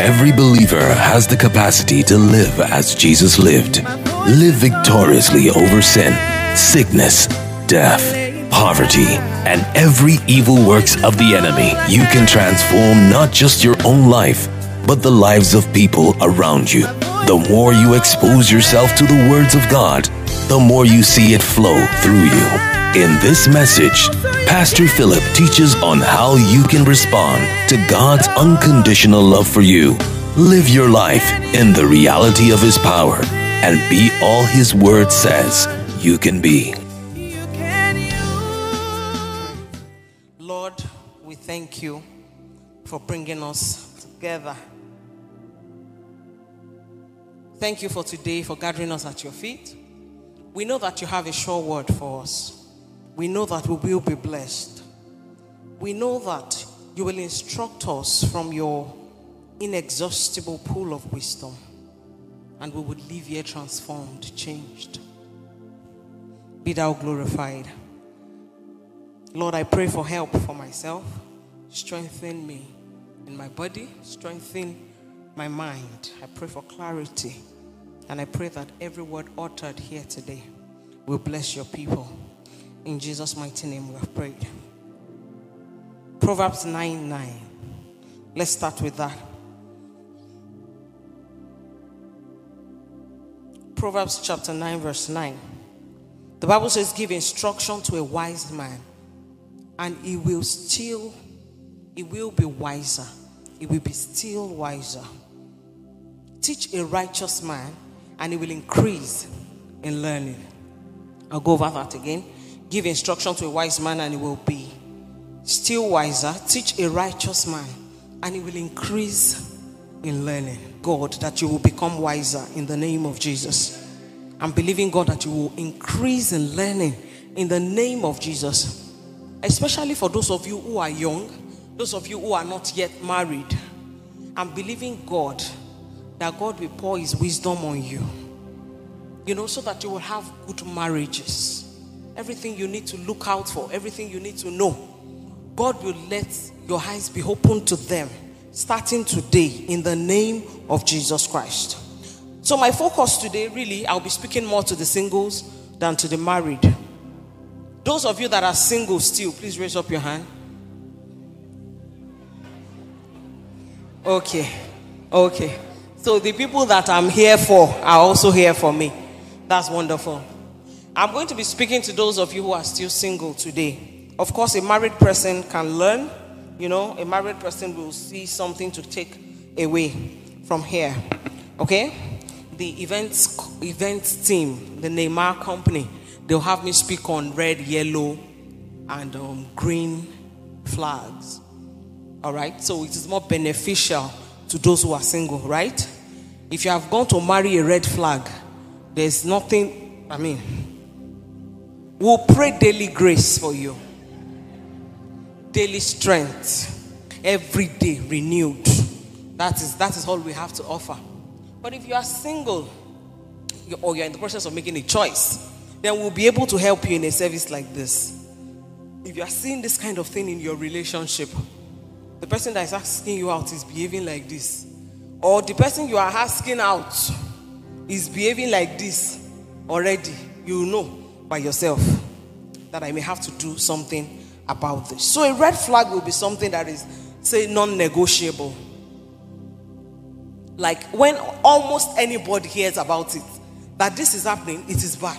Every believer has the capacity to live as Jesus lived. Live victoriously over sin, sickness, death, poverty, and every evil works of the enemy. You can transform not just your own life, but the lives of people around you. The more you expose yourself to the words of God, the more you see it flow through you. In this message, Pastor Philip teaches on how you can respond to God's unconditional love for you. Live your life in the reality of His power and be all His word says you can be. Lord, we thank you for bringing us together. Thank you for today, for gathering us at your feet. We know that you have a sure word for us. We know that we will be blessed. We know that you will instruct us from your inexhaustible pool of wisdom, and we would leave here transformed, changed. Be thou glorified. Lord, I pray for help for myself. Strengthen me in my body, strengthen my mind. I pray for clarity, and I pray that every word uttered here today will bless your people. In Jesus' mighty name we have prayed. Proverbs 9:9. Let's start with that. Proverbs chapter 9 verse 9. The Bible says, give instruction to a wise man, and he will be wiser. He will be still wiser. Teach a righteous man, and he will increase in learning. I'll go over that again. Give instruction to a wise man, and he will be still wiser. Teach a righteous man, and he will increase in learning. God, that you will become wiser in the name of Jesus. I'm believing, God, that you will increase in learning in the name of Jesus. Especially for those of you who are young, those of you who are not yet married. I'm believing, God, that God will pour His wisdom on you. So that you will have good marriages. Everything you need to look out for, everything you need to know, God will let your eyes be open to them, starting today, in the name of Jesus Christ. So my focus today, really, I'll be speaking more to the singles than to the married. Those of you that are single still, please raise up your hand. Okay. So the people that I'm here for are also here for me. That's wonderful. I'm going to be speaking to those of you who are still single today. Of course, a married person can learn. A married person will see something to take away from here. Okay? The events team, the Neymar company, they'll have me speak on red, yellow, and green flags. All right? So it is more beneficial to those who are single, right? If you have gone to marry a red flag, there's nothing, we'll pray daily grace for you. Daily strength. Every day renewed. That is all we have to offer. But if you are single, or you're in the process of making a choice, then we'll be able to help you in a service like this. If you are seeing this kind of thing in your relationship, the person that is asking you out is behaving like this, or the person you are asking out is behaving like this already, you know by yourself that I may have to do something about this. So a red flag will be something that is, say, non-negotiable. Like when almost anybody hears about it, that this is happening, it is bad.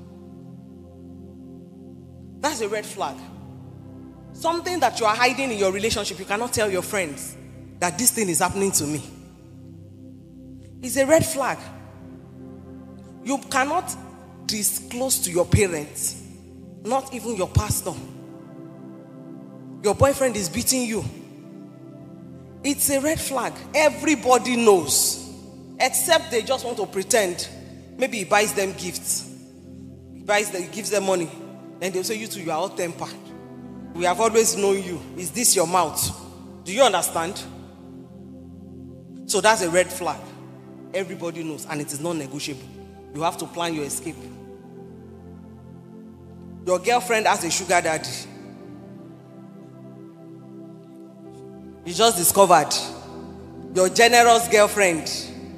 That's a red flag. Something that you are hiding in your relationship, you cannot tell your friends that this thing is happening to me. It's a red flag. You cannot disclose to your parents, not even your pastor. Your boyfriend is beating you. It's a red flag. Everybody knows, except they just want to pretend. Maybe he buys them gifts. He gives them money. Then they'll say, you two, you are all tempered. We have always known you. Is this your mouth? Do you understand? So that's a red flag. Everybody knows, and it is non-negotiable. You have to plan your escape. Your girlfriend has a sugar daddy. You just discovered. Your generous girlfriend.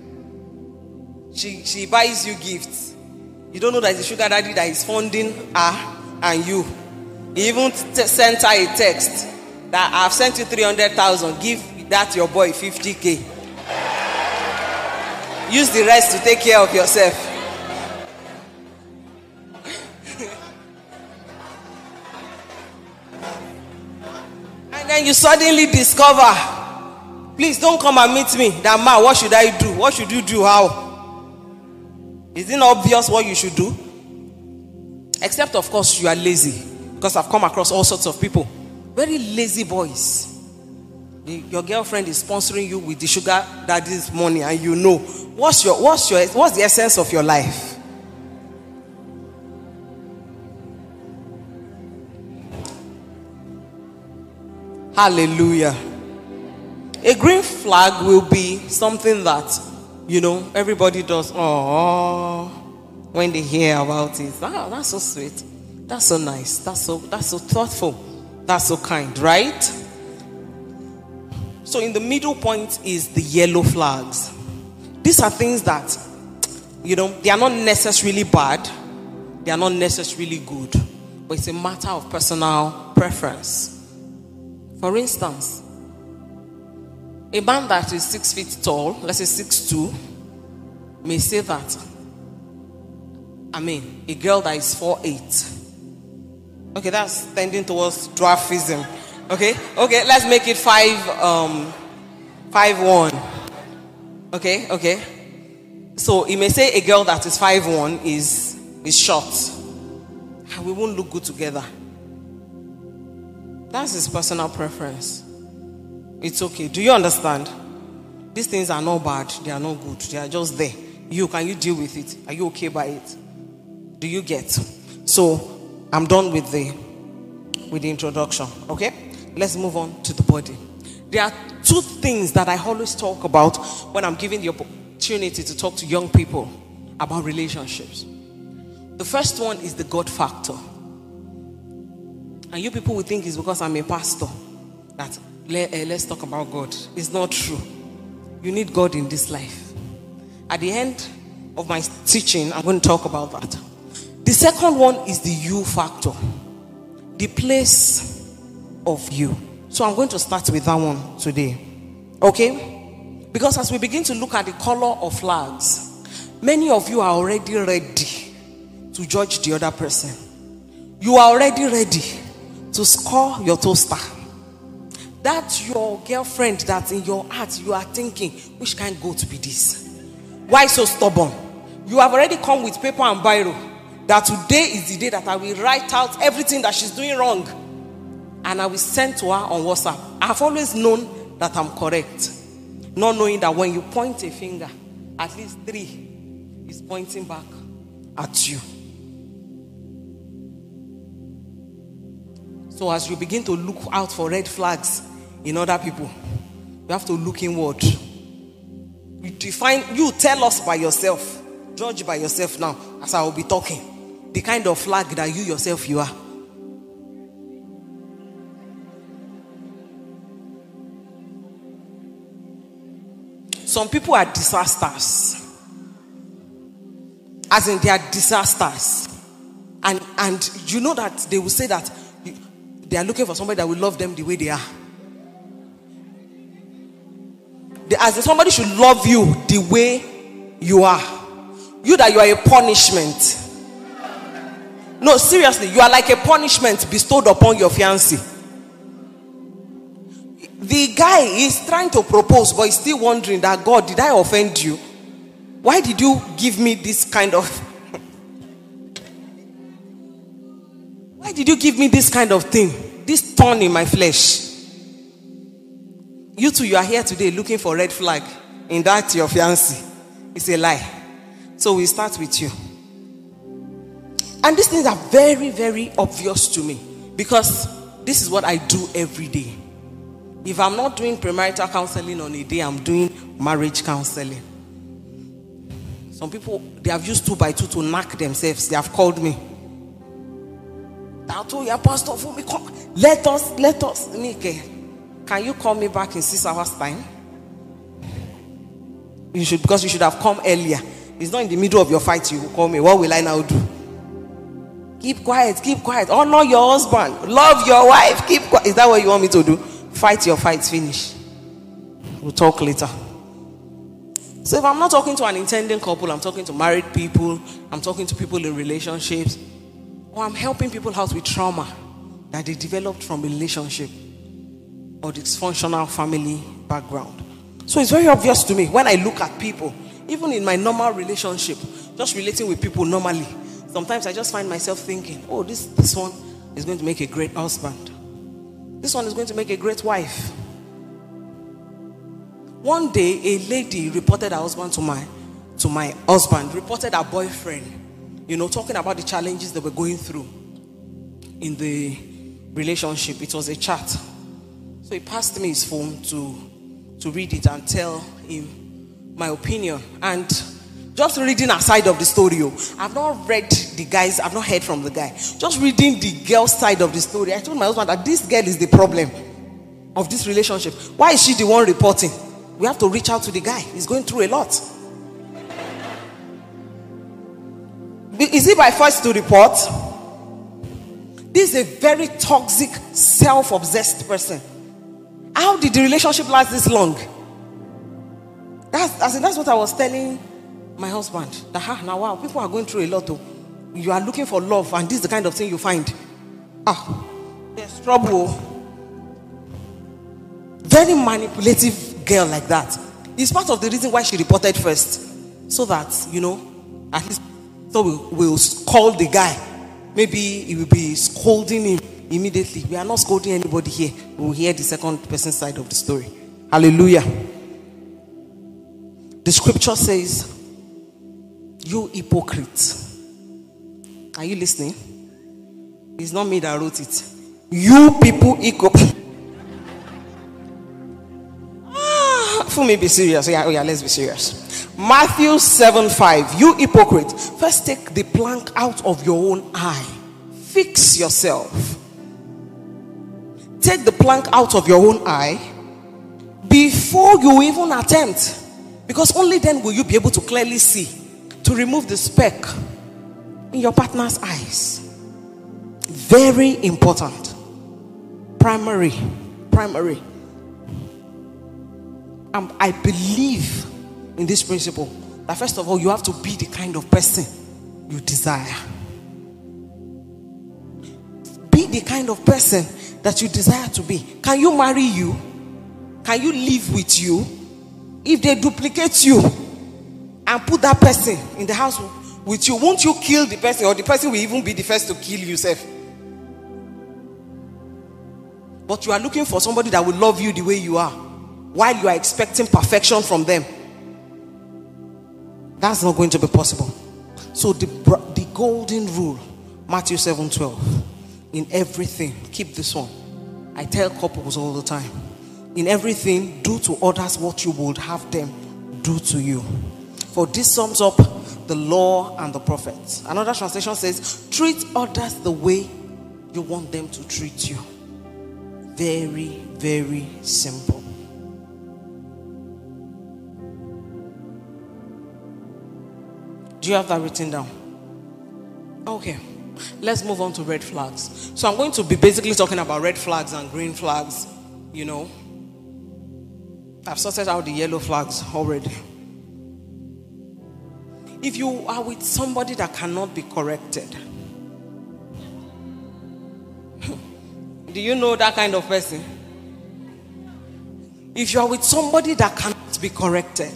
She buys you gifts. You don't know that it's the sugar daddy that is funding her and you. He even sent her a text that I've sent you 300,000. Give that your boy 50K. Use the rest to take care of yourself. And then you suddenly discover, please don't come and meet me. That man, what should I do? What should you do? How? Is it not obvious what you should do? Except, of course, you are lazy. Because I've come across all sorts of people. Very lazy boys. Your girlfriend is sponsoring you with the sugar daddy's money, and you know. What's the essence of your life? Hallelujah. A green flag will be something that, everybody does. Oh, when they hear about it. That's so sweet. That's so nice. That's so thoughtful. That's so kind, right? So in the middle point is the yellow flags. These are things that, they are not necessarily bad. They are not necessarily good. But it's a matter of personal preference. For instance, a man that is 6 feet tall, let's say 6'2", may say that, a girl that is 4'8". Okay, that's tending towards dwarfism. Okay, let's make it 5'1". Okay. So he may say a girl that is 5'1" is short. We won't look good together. That's his personal preference. It's okay. Do you understand? These things are not bad. They are not good. They are just there. Can you deal with it? Are you okay by it? Do you get? So I'm done with the introduction. Okay? Let's move on to the body. There are two things that I always talk about when I'm giving the opportunity to talk to young people about relationships. The first one is the God factor. And you people will think it's because I'm a pastor that let's talk about God. It's not true. You need God in this life. At the end of my teaching, I'm going to talk about that. The second one is the you factor. The place of you. So I'm going to start with that one today. Okay? Because as we begin to look at the color of flags, many of you are already ready to judge the other person. You are already ready to score your toaster. That's your girlfriend that in your heart you are thinking, which kind of goat be this? Why so stubborn? You have already come with paper and biro that today is the day that I will write out everything that she's doing wrong and I will send to her on WhatsApp. I've always known that I'm correct, not knowing that when you point a finger, at least 3 is pointing back at you. So as you begin to look out for red flags in other people, you have to look inward. You tell us by yourself, judge by yourself now, as I will be talking, the kind of flag that you yourself you are. Some people are disasters. As in, they are disasters. And you know that they will say that they are looking for somebody that will love them the way they are. As in, somebody should love you the way you are. You that you are a punishment. No, seriously, you are like a punishment bestowed upon your fiancé. The guy is trying to propose, but he's still wondering that, God, did I offend you? Why did you give me this kind of... Why did you give me this kind of thing? This thorn in my flesh. You two, you are here today looking for red flag in that your fiancé. It's a lie. So we start with you. And these things are very, very obvious to me because this is what I do every day. If I'm not doing premarital counseling on a day, I'm doing marriage counseling. Some people, they have used 2x2 to knock themselves. They have called me. I told you, Pastor, for me, come. Let us, Nike. Can you call me back in 6 hours' time? Because you should have come earlier. It's not in the middle of your fight you will call me. What will I now do? Keep quiet, keep quiet. Honor your husband. Love your wife. Keep quiet. Is that what you want me to do? Fight your fights, finish. We'll talk later. So if I'm not talking to an intending couple, I'm talking to married people, I'm talking to people in relationships, or I'm helping people out with trauma that they developed from a relationship or dysfunctional family background. So it's very obvious to me when I look at people, even in my normal relationship, just relating with people normally, sometimes I just find myself thinking, oh, this one is going to make a great husband. This one is going to make a great wife. One day, a lady reported her husband to my husband, reported her boyfriend, talking about the challenges they were going through in the relationship. It was a chat. So he passed me his phone to read it and tell him my opinion. And just reading a side of the story, I've not read the guys, I've not heard from the guy. Just reading the girl's side of the story, I told my husband that this girl is the problem of this relationship. Why is she the one reporting? We have to reach out to the guy. He's going through a lot. Is he by force to report? This is a very toxic, self-obsessed person. How did the relationship last this long? That's what I was telling my husband. That now wow, people are going through a lot. You are looking for love, and this is the kind of thing you find. There's trouble. Very manipulative girl like that. It's part of the reason why she reported first, so that at least so we'll call the guy. Maybe he will be scolding him immediately. We are not scolding anybody here. We will hear the second person side of the story. Hallelujah. The scripture says, you hypocrite. Are you listening? It's not me that wrote it. You people hypocrite. For me, be serious. Yeah, let's be serious. Matthew 7:5. You hypocrite. First take the plank out of your own eye. Fix yourself. Take the plank out of your own eye before you even attempt. Because only then will you be able to clearly see, to remove the speck in your partner's eyes. Very important. Primary. I believe in this principle that first of all, you have to be the kind of person you desire. Be the kind of person that you desire to be. Can you marry you? Can you live with you? If they duplicate you and put that person in the house with you, won't you kill the person, or the person will even be the first to kill yourself? But you are looking for somebody that will love you the way you are, while you are expecting perfection from them. That's not going to be possible. So the golden rule, Matthew 7:12, in everything, keep this one. I tell couples all the time, in everything, do to others what you would have them do to you. For this sums up the law and the prophets. Another translation says, treat others the way you want them to treat you. Very, very simple. Do you have that written down? Okay. Let's move on to red flags. So I'm going to be basically talking about red flags and green flags. I've sorted out the yellow flags already. If you are with somebody that cannot be corrected, do you know that kind of person? If you are with somebody that cannot be corrected,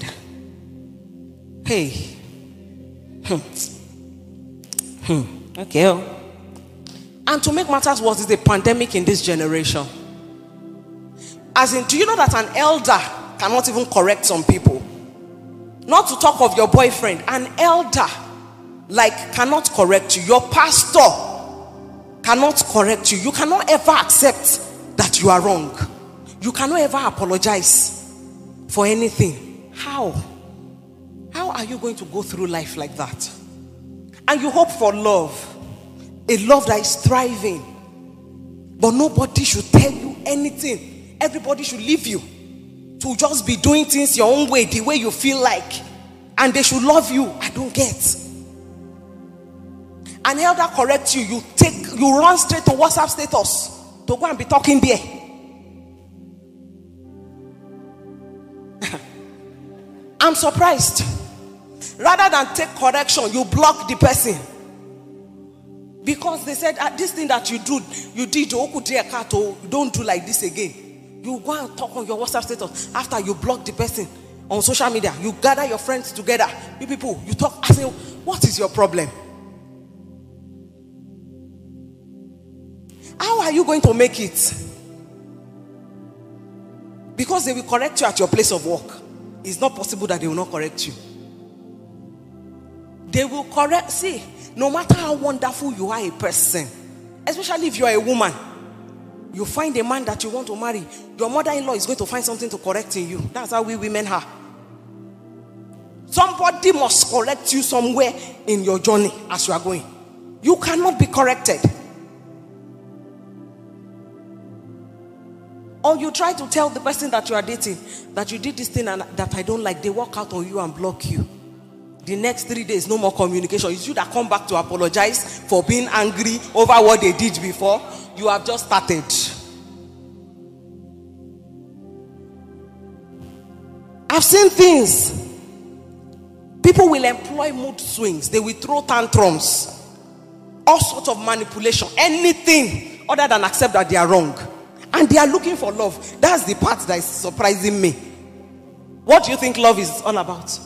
hey, okay. And to make matters worse, it's a pandemic in this generation. As in, do you know that an elder cannot even correct some people? Not to talk of your boyfriend. An elder cannot correct you. Your pastor cannot correct you. You cannot ever accept that you are wrong. You cannot ever apologize for anything. How are you going to go through life like that? And you hope for love, a love that is thriving, but nobody should tell you anything. Everybody should leave you to just be doing things your own way, the way you feel like, and they should love you. I don't get. An elder corrects you, you run straight to WhatsApp status to go and be talking there. I'm surprised. Rather than take correction, you block the person. Because they said, this thing that you did, don't do like this again. You go and talk on your WhatsApp status after you block the person on social media. You gather your friends together. You people, you talk. I say, what is your problem? How are you going to make it? Because they will correct you at your place of work. It's not possible that they will not correct you. They will correct. See, no matter how wonderful you are a person, especially if you are a woman, you find a man that you want to marry, your mother-in-law is going to find something to correct in you. That's how we women are. Somebody must correct you somewhere in your journey as you are going. You cannot be corrected. Or you try to tell the person that you are dating that you did this thing and that I don't like. They walk out on you and block you. The next 3 days, no more communication. It's you that come back to apologize for being angry over what they did before. You have just started. I've seen things. People will employ mood swings. They will throw tantrums. All sorts of manipulation. Anything other than accept that they are wrong. And they are looking for love. That's the part that is surprising me. What do you think love is all about?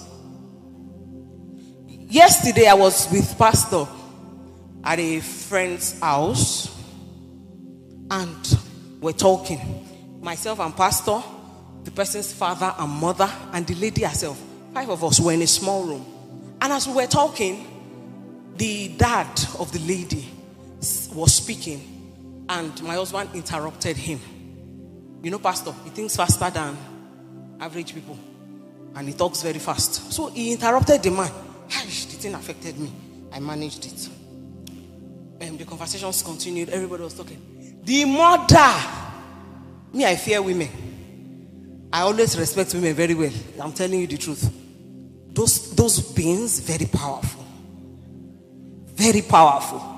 Yesterday I was with Pastor at a friend's house. And we're talking. Myself and Pastor, the person's father and mother, and the lady herself. 5 of us were in a small room. And as we were talking, the dad of the lady was speaking. And my husband interrupted him. You know, Pastor, he thinks faster than average people. And he talks very fast. So he interrupted the man. The thing affected me. I managed it. The conversations continued. Everybody was talking. The mother. Me, I fear women. I always respect women very well. I'm telling you the truth. Those beings, very powerful. Very powerful.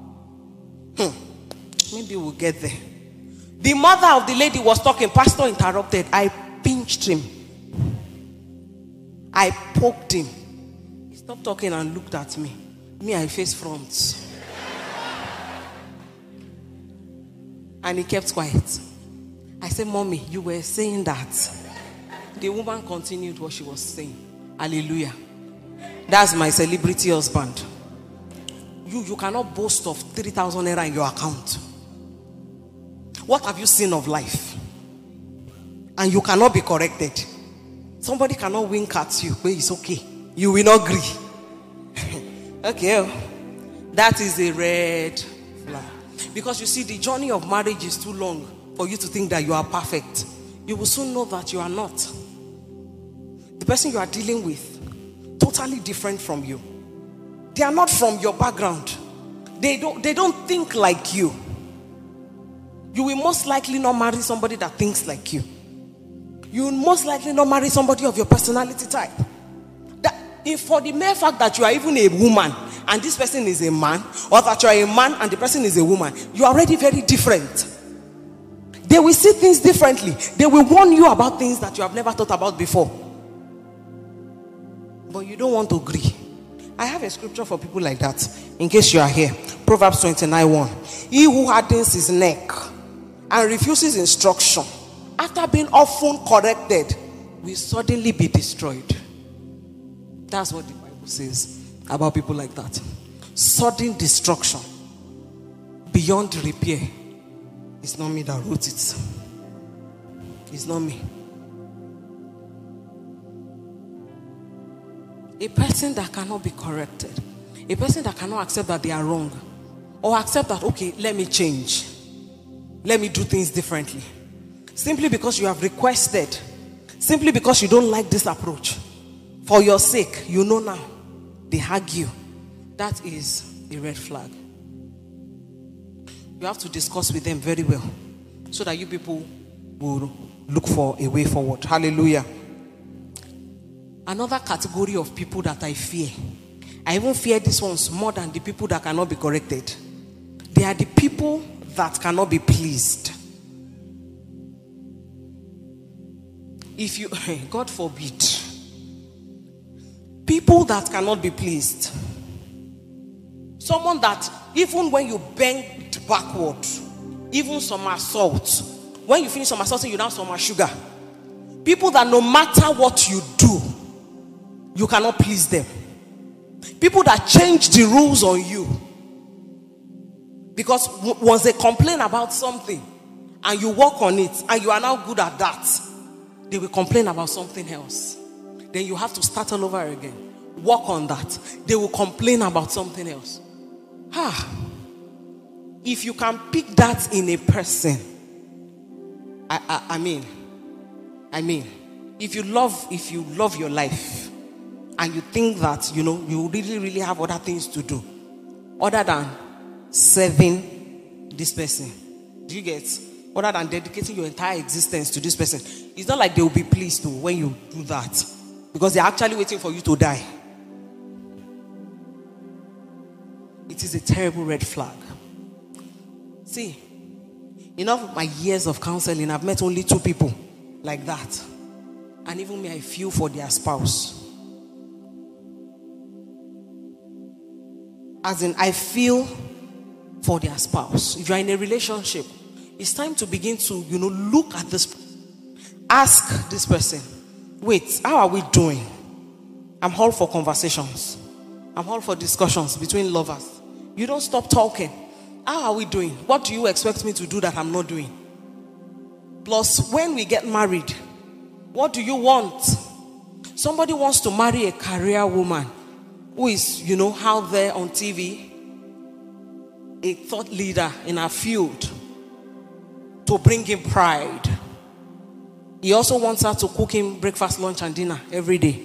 Maybe we'll get there. The mother of the lady was talking. Pastor interrupted. I pinched him. I poked him. He stopped talking and looked at me. Me, I face front. And he kept quiet. I said, Mommy, you were saying that. The woman continued what she was saying. Hallelujah. That's my celebrity husband. You cannot boast of 3,000 naira in your account. What have you seen of life? And you cannot be corrected. Somebody cannot wink at you, but it's okay. You will not agree. Okay. That is a red flag. Because you see, the journey of marriage is too long for you to think that you are perfect. You will soon know that you are not. The person you are dealing with, totally different from you. They are not from your background. They don't think like you. You will most likely not marry somebody that thinks like you. You will most likely not marry somebody of your personality type. For the mere fact that you are even a woman and this person is a man, or that you are a man and the person is a woman, you are already very different. They will see things differently. They will warn you about things that you have never thought about before. But you don't want to agree. I have a scripture for people like that, in case you are here. Proverbs 29:1. He who hardens his neck and refuses instruction, after being often corrected, will suddenly be destroyed. That's what the Bible says about people like that. Sudden destruction, beyond repair. It's not me that wrote it. It's not me. A person that cannot be corrected, a person that cannot accept that they are wrong, or accept that, okay, let me change, let me do things differently, simply because you have requested, simply because you don't like this approach, for your sake, you know now, they hug you. That is a red flag. You have to discuss with them very well, so that you people will look for a way forward. Hallelujah. Another category of people that I fear, I even fear these ones more than the people that cannot be corrected. They are the people that cannot be pleased. If you, God forbid, people that cannot be pleased. Someone that even when you bend backward, even somersault, when you finish somersaulting, you now some sugar. People that no matter what you do, you cannot please them. People that change the rules on you. Because once they complain about something and you work on it and you are now good at that, they will complain about something else. Then you have to start all over again. Work on that. They will complain about something else. If you can pick that in a person, I mean, if you love your life and you think that, you really have other things to do other than serving this person. Do you get? Other than dedicating your entire existence to this person. It's not like they will be pleased when you do that. Because they're actually waiting for you to die. It is a terrible red flag. See, in all of my years of counseling, I've met only 2 people like that. And even me, I feel for their spouse. As in, I feel for their spouse. If you're in a relationship, it's time to begin to, look at this. Ask this person, wait, how are we doing? I'm all for conversations. I'm all for discussions between lovers. You don't stop talking. How are we doing? What do you expect me to do that I'm not doing? Plus, when we get married, what do you want? Somebody wants to marry a career woman who is, out there on TV, a thought leader in her field, to bring him pride. He also wants her to cook him breakfast, lunch, and dinner every day.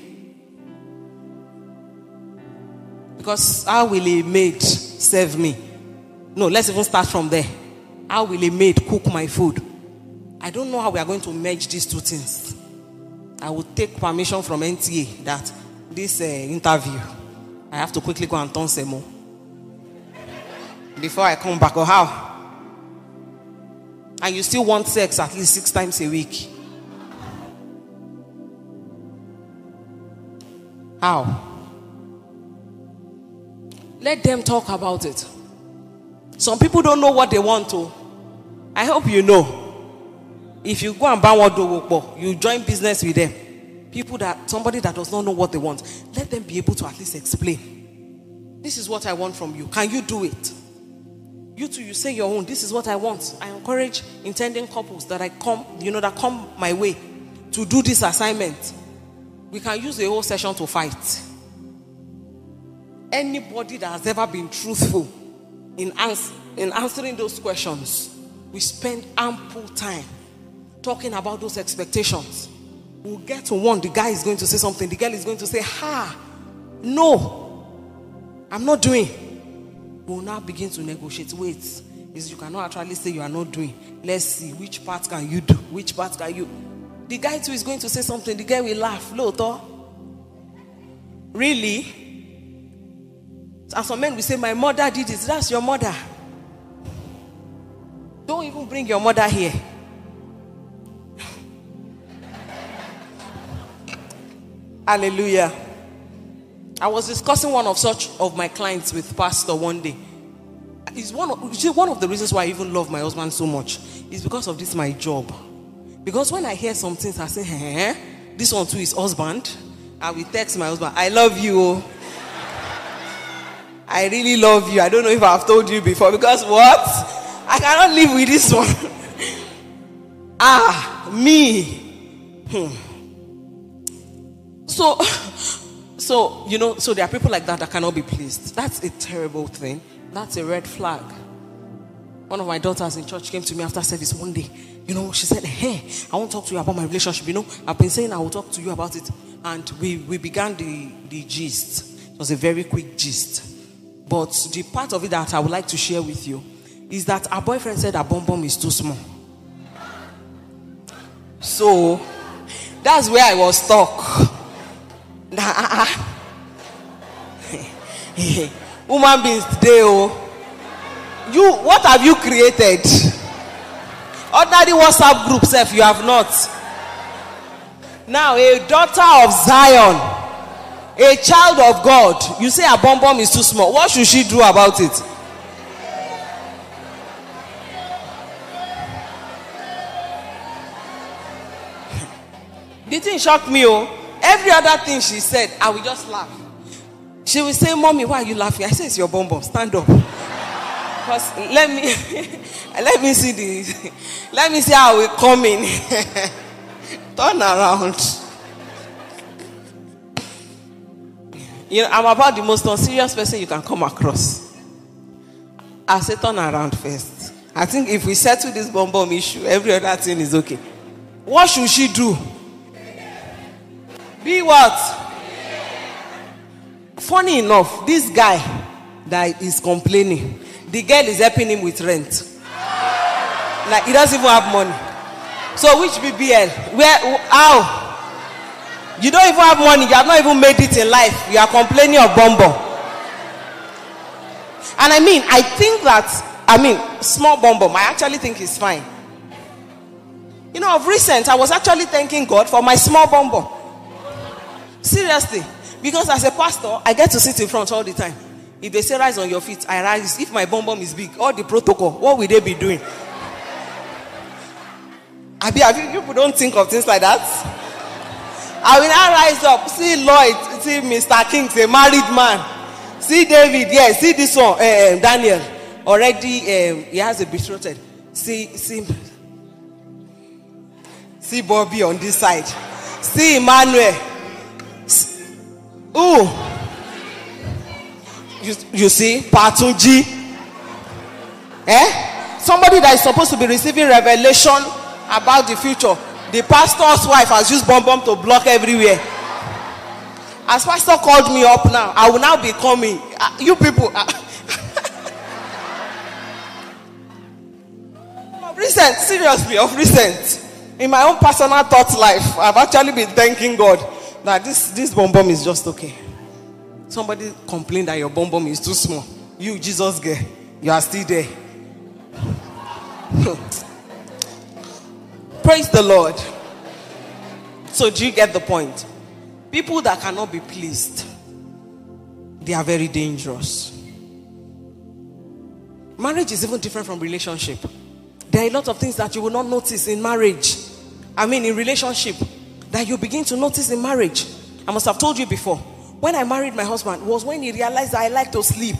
Because how will a maid serve me? No, let's even start from there. How will a maid cook my food? I don't know how we are going to merge these 2 things. I will take permission from NTA that this interview, I have to quickly go and turn Semo before I come back. Or how? And you still want sex at least 6 times a week. How? Let them talk about it. Some people don't know what they want to. I hope you know. If you go and buy one do, you join business with them. Somebody that does not know what they want, let them be able to at least explain. This is what I want from you. Can you do it? You too, you say your own. This is what I want. I encourage intending couples that that come my way to do this assignment. We can use the whole session to fight. Anybody that has ever been truthful in answering those questions, we spend ample time talking about those expectations. We'll get to one, the guy is going to say something, the girl is going to say, no, I'm not doing. We'll now begin to negotiate. Wait, you cannot actually say you are not doing. Let's see, which part can you do? Which part can you? The guy too is going to say something, the girl will laugh. Loto. Really? And some men will say, my mother did this. That's your mother. Don't even bring your mother here. Hallelujah. I was discussing one of my clients with pastor one day. It's one of the reasons why I even love my husband so much is because of this my job. Because when I hear some things, I say, this one too is husband. I will text my husband, I love you. I really love you. I don't know if I've told you before. Because what? I cannot live with this one. Me. So there are people like that cannot be pleased. That's a terrible thing. That's a red flag. One of my daughters in church came to me after service one day. She said, hey, I want to talk to you about my relationship. I've been saying I will talk to you about it. And we began the gist. It was a very quick gist. But the part of it that I would like to share with you is that our boyfriend said our bum bum is too small. So that's where I was stuck. Woman beings today, you, what have you created? Ordinary WhatsApp group self, you have not. Now, a daughter of Zion, a child of God, you say her bum bum is too small. What should she do about it? The thing shocked me. Every other thing she said, I will just laugh. She will say, "Mommy, why are you laughing?" I say, "It's your bum bum. Stand up." Because let me see the, let me see how we come in. Turn around. You know, I'm about the most unserious person you can come across. I say, turn around first. I think if we settle this bum bum issue, every other thing is okay. What should she do? Be what? Funny enough, this guy that is complaining, the girl is helping him with rent. Like, he doesn't even have money. So which BBL? Where? How? You don't even have money. You have not even made it in life. You are complaining of bumbo. And I think that, small bumbo, I actually think it's fine. You know, of recent, I was actually thanking God for my small bumbo. Seriously. Because as a pastor, I get to sit in front all the time. If they say rise on your feet, I rise. If my bum bum is big, all the protocol, what will they be doing? People don't think of things like that. I will now rise up. See Lloyd, see Mr. King, a married man. See David, yes, see this one, Daniel. Already, he has a betrothed. See Bobby on this side. See Emmanuel. Ooh. You see, Patunji. Somebody that is supposed to be receiving revelation about the future. The pastor's wife has used bomb to block everywhere. As pastor called me up now, I will now be coming. You people. Of recent, seriously, of recent. In my own personal thought life, I've actually been thanking God that this bomb is just okay. Somebody complained that your bomb is too small. You, Jesus girl, you are still there. Praise the Lord. So do you get the point? People that cannot be pleased, they are very dangerous. Marriage is even different from relationship. There are a lot of things that you will not notice in marriage. In relationship, that you begin to notice in marriage. I must have told you before. When I married my husband, was when he realized that I like to sleep.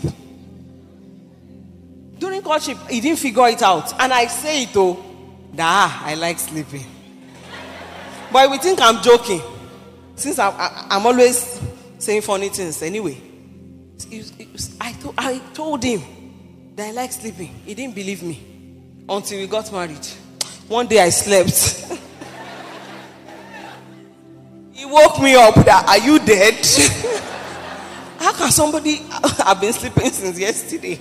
During courtship, he didn't figure it out. And I say it I like sleeping. But we think I'm joking. Since I'm always saying funny things anyway. I told him that I like sleeping. He didn't believe me until we got married. One day I slept. He woke me up that, are you dead? How can somebody have been sleeping since yesterday?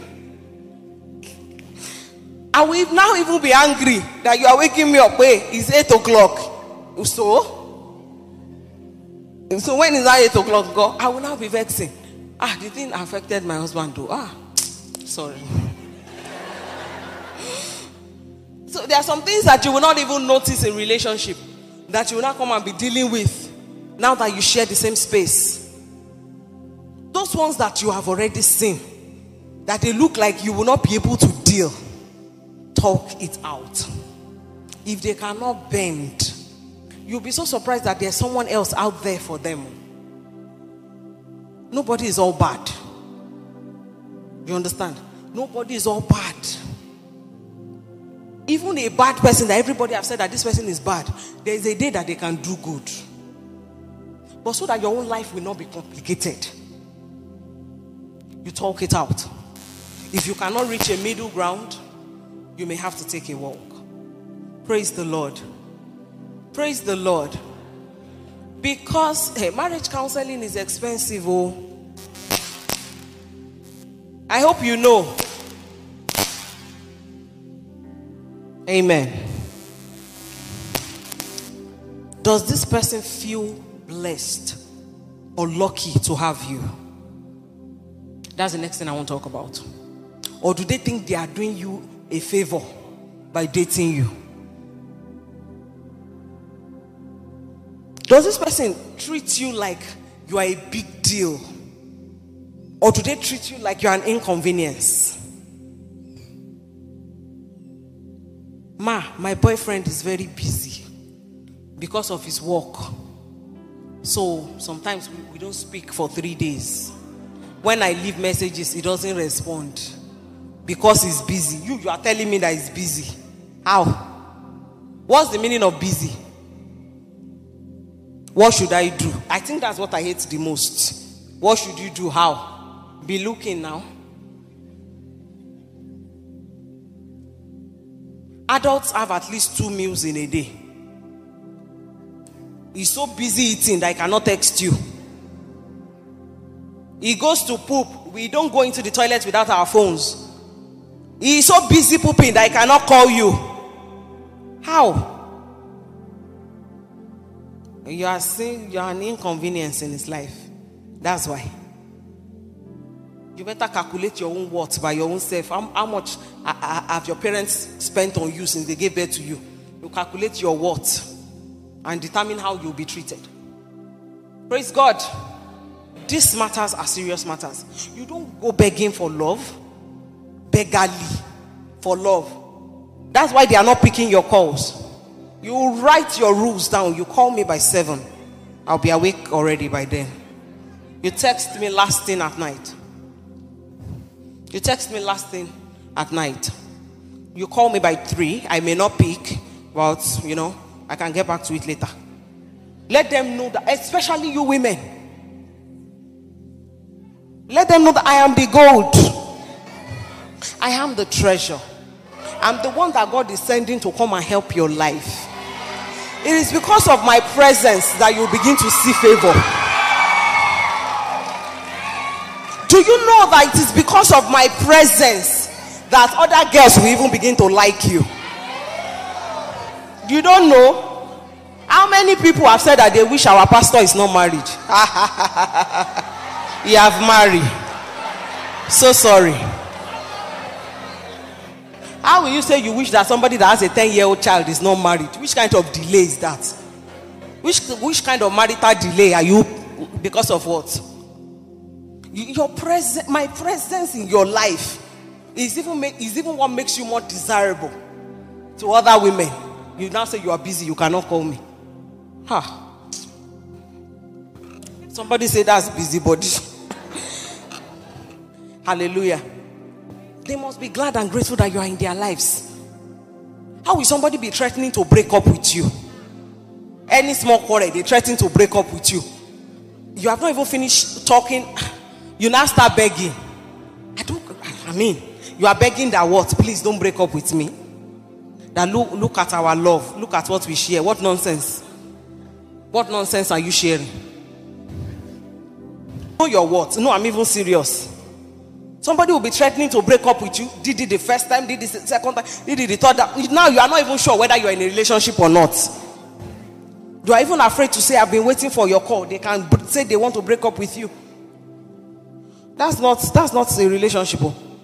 I will now even be angry that you are waking me up. Wait, it's 8 o'clock. So when is that 8 o'clock go? I will now be vexing. The thing affected my husband too. Sorry. So there are some things that you will not even notice in relationship that you will not come and be dealing with now that you share the same space. Those ones that you have already seen, that they look like you will not be able to deal, talk it out. If they cannot bend, you'll be so surprised that there's someone else out there for them. Nobody is all bad. You understand? Nobody is all bad. Even a bad person that everybody have said that this person is bad, there is a day that they can do good. But so that your own life will not be complicated, you talk it out. If you cannot reach a middle ground, you may have to take a walk. Praise the Lord. Praise the Lord. Because marriage counseling is expensive. I hope you know. Amen. Does this person feel blessed or lucky to have you? That's the next thing I want to talk about. Or do they think they are doing you a favor by dating you? Does this person treat you like you are a big deal? Or do they treat you like you are an inconvenience? My boyfriend is very busy because of his work. So sometimes we don't speak for 3 days. When I leave messages, he doesn't respond because he's busy. You are telling me that he's busy. How? What's the meaning of busy? What should I do? I think that's what I hate the most. What should you do? How? Be looking now. Adults have at least 2 meals in a day. He's so busy eating that I cannot text you. He goes to poop. We don't go into the toilet without our phones. He's so busy pooping that I cannot call you. How? You are saying you are an inconvenience in his life. That's why. You better calculate your own worth by your own self. How much have your parents spent on you since they gave birth to you? You calculate your worth and determine how you'll be treated. Praise God. These matters are serious matters. You don't go begging for love. Beggarly for love. That's why they are not picking your calls. You write your rules down. You call me by 7. I'll be awake already by then. You text me last thing at night. You text me last thing at night. You call me by 3. I may not pick, but I can get back to it later. Let them know that, especially you women. Let them know that I am the gold. I am the treasure. I'm the one that God is sending to come and help your life. It is because of my presence that you begin to see favor. Do you know that it is because of my presence that other girls will even begin to like you? You don't know how many people have said that they wish our pastor is not married. He have married. So sorry. How will you say you wish that somebody that has a 10-year-old child is not married? Which kind of delay is that? Which kind of marital delay are you? Because of what? Your presence, my presence in your life is even what makes you more desirable to other women. You now say you are busy, you cannot call me. Somebody say that's busybody. Hallelujah. They must be glad and grateful that you are in their lives. How will somebody be threatening to break up with you? Any small quarrel, they threaten to break up with you. You have not even finished talking. You now start begging. You are begging that what? Please don't break up with me. That look at our love. Look at what we share. What nonsense? What nonsense are you sharing? Know your what? No, I'm even serious. Somebody will be threatening to break up with you. Did it the first time, did it the second time, did it the third time. Now you are not even sure whether you are in a relationship or not. You are even afraid to say, I've been waiting for your call. They can say they want to break up with you. That's not a relationship.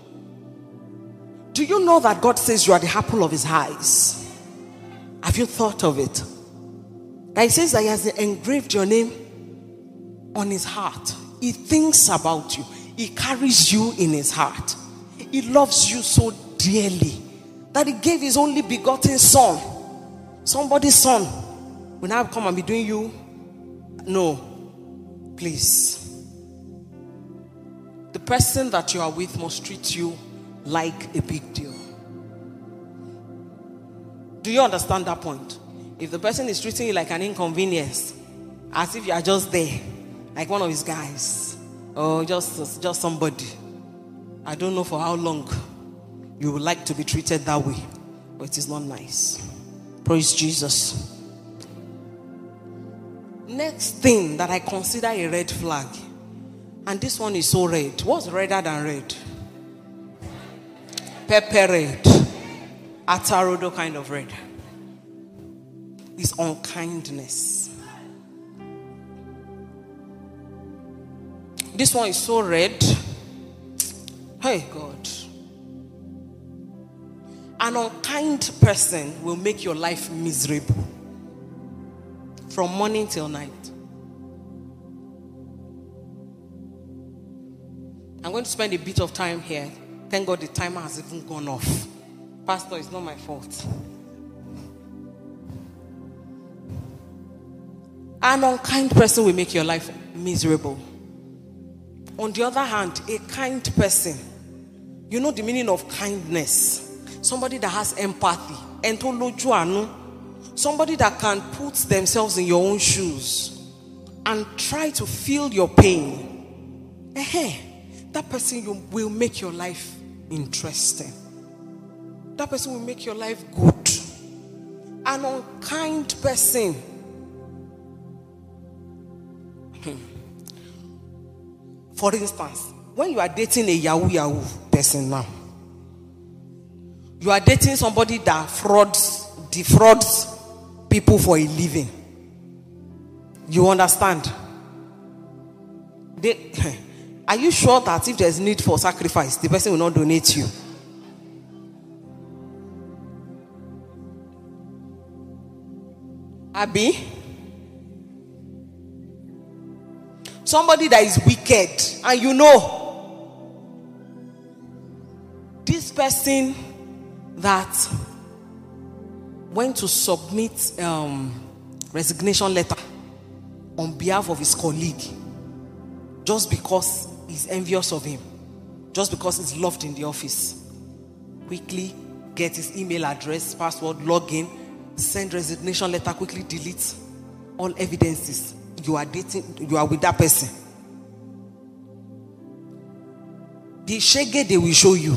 Do you know that God says you are the apple of his eyes? Have you thought of it? That he says that he has engraved your name on his heart. He thinks about you. He carries you in his heart. He loves you so dearly that he gave his only begotten son. Somebody's son will now come and be doing you. No. Please. The person that you are with must treat you like a big deal. Do you understand that point? If the person is treating you like an inconvenience, as if you are just there, like one of his guys, or just somebody, I don't know for how long you would like to be treated that way, but it is not nice. Praise Jesus. Next thing that I consider a red flag, and this one is so red. What's redder than red? Pepper red. Atarodo kind of red. is unkindness. This one is so red. Hey, God. An unkind person will make your life miserable from morning till night. I'm going to spend a bit of time here. Thank God the timer has even gone off. Pastor, it's not my fault. An unkind person will make your life miserable. On the other hand, a kind person, you know the meaning of kindness. Somebody that has empathy. Somebody that can put themselves in your own shoes and try to feel your pain. That person will make your life interesting. That person will make your life good. An unkind person. For instance, when you are dating a yahoo person now, you are dating somebody that defrauds people for a living. You understand? Are you sure that if there's need for sacrifice, the person will not donate you? Abi? Somebody that is wicked, and you know this person that went to submit resignation letter on behalf of his colleague just because he's envious of him, just because he's loved in the office. Quickly get his email address, password, log in, send resignation letter, quickly delete all evidences. You are with that person. The shege they will show you.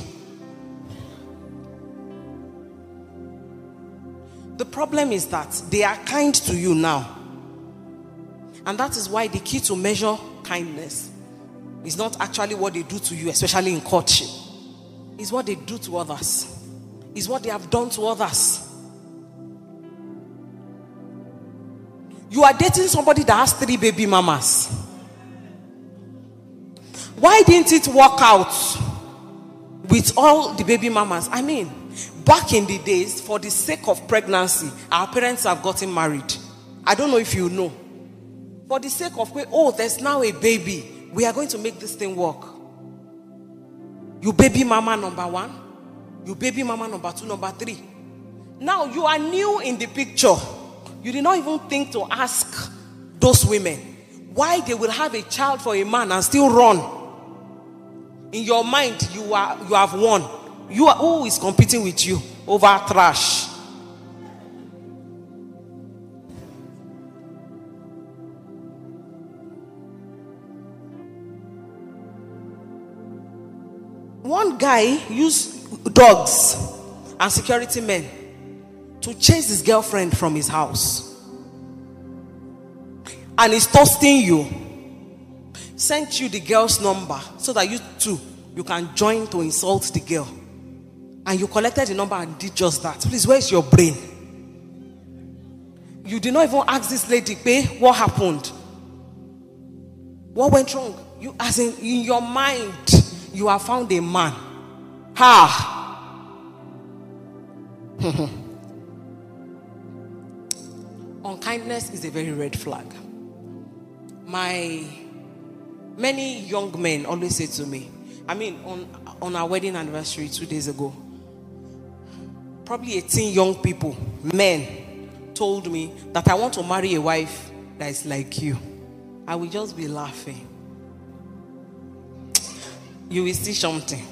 The problem is that they are kind to you now. And that is why the key to measure kindness is not actually what they do to you, especially in courtship. It's what they do to others. It's what they have done to others. You are dating somebody that has 3 baby mamas. Why didn't it work out with all the baby mamas? I mean, back in the days, for the sake of pregnancy, our parents have gotten married. I don't know if you know. For the sake of, there's now a baby, we are going to make this thing work. You baby mama number 1, you baby mama number 2, number 3. Now you are new in the picture. You did not even think to ask those women why they will have a child for a man and still run. In your mind, you have won. Who is competing with you over trash? One guy used dogs and security men to chase his girlfriend from his house. And he's toasting you. Sent you the girl's number so that you can join to insult the girl. And you collected the number and did just that. Please, where's your brain? You did not even ask this lady, what happened? What went wrong? You, as in your mind, you have found a man. Unkindness is a very red flag. Many young men always say to me, on our wedding anniversary 2 days ago, probably 18 young people, men, told me that I want to marry a wife that is like you. I will just be laughing. You will see something.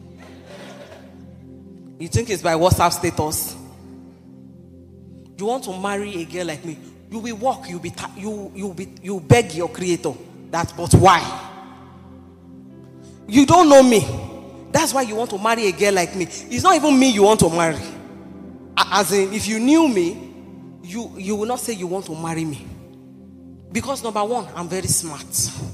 You think it's by WhatsApp status? You want to marry a girl like me? You will walk. You beg your creator that, but why? You don't know me. That's why you want to marry a girl like me. It's not even me you want to marry. As in, if you knew me, you will not say you want to marry me. Because number one, I'm very smart.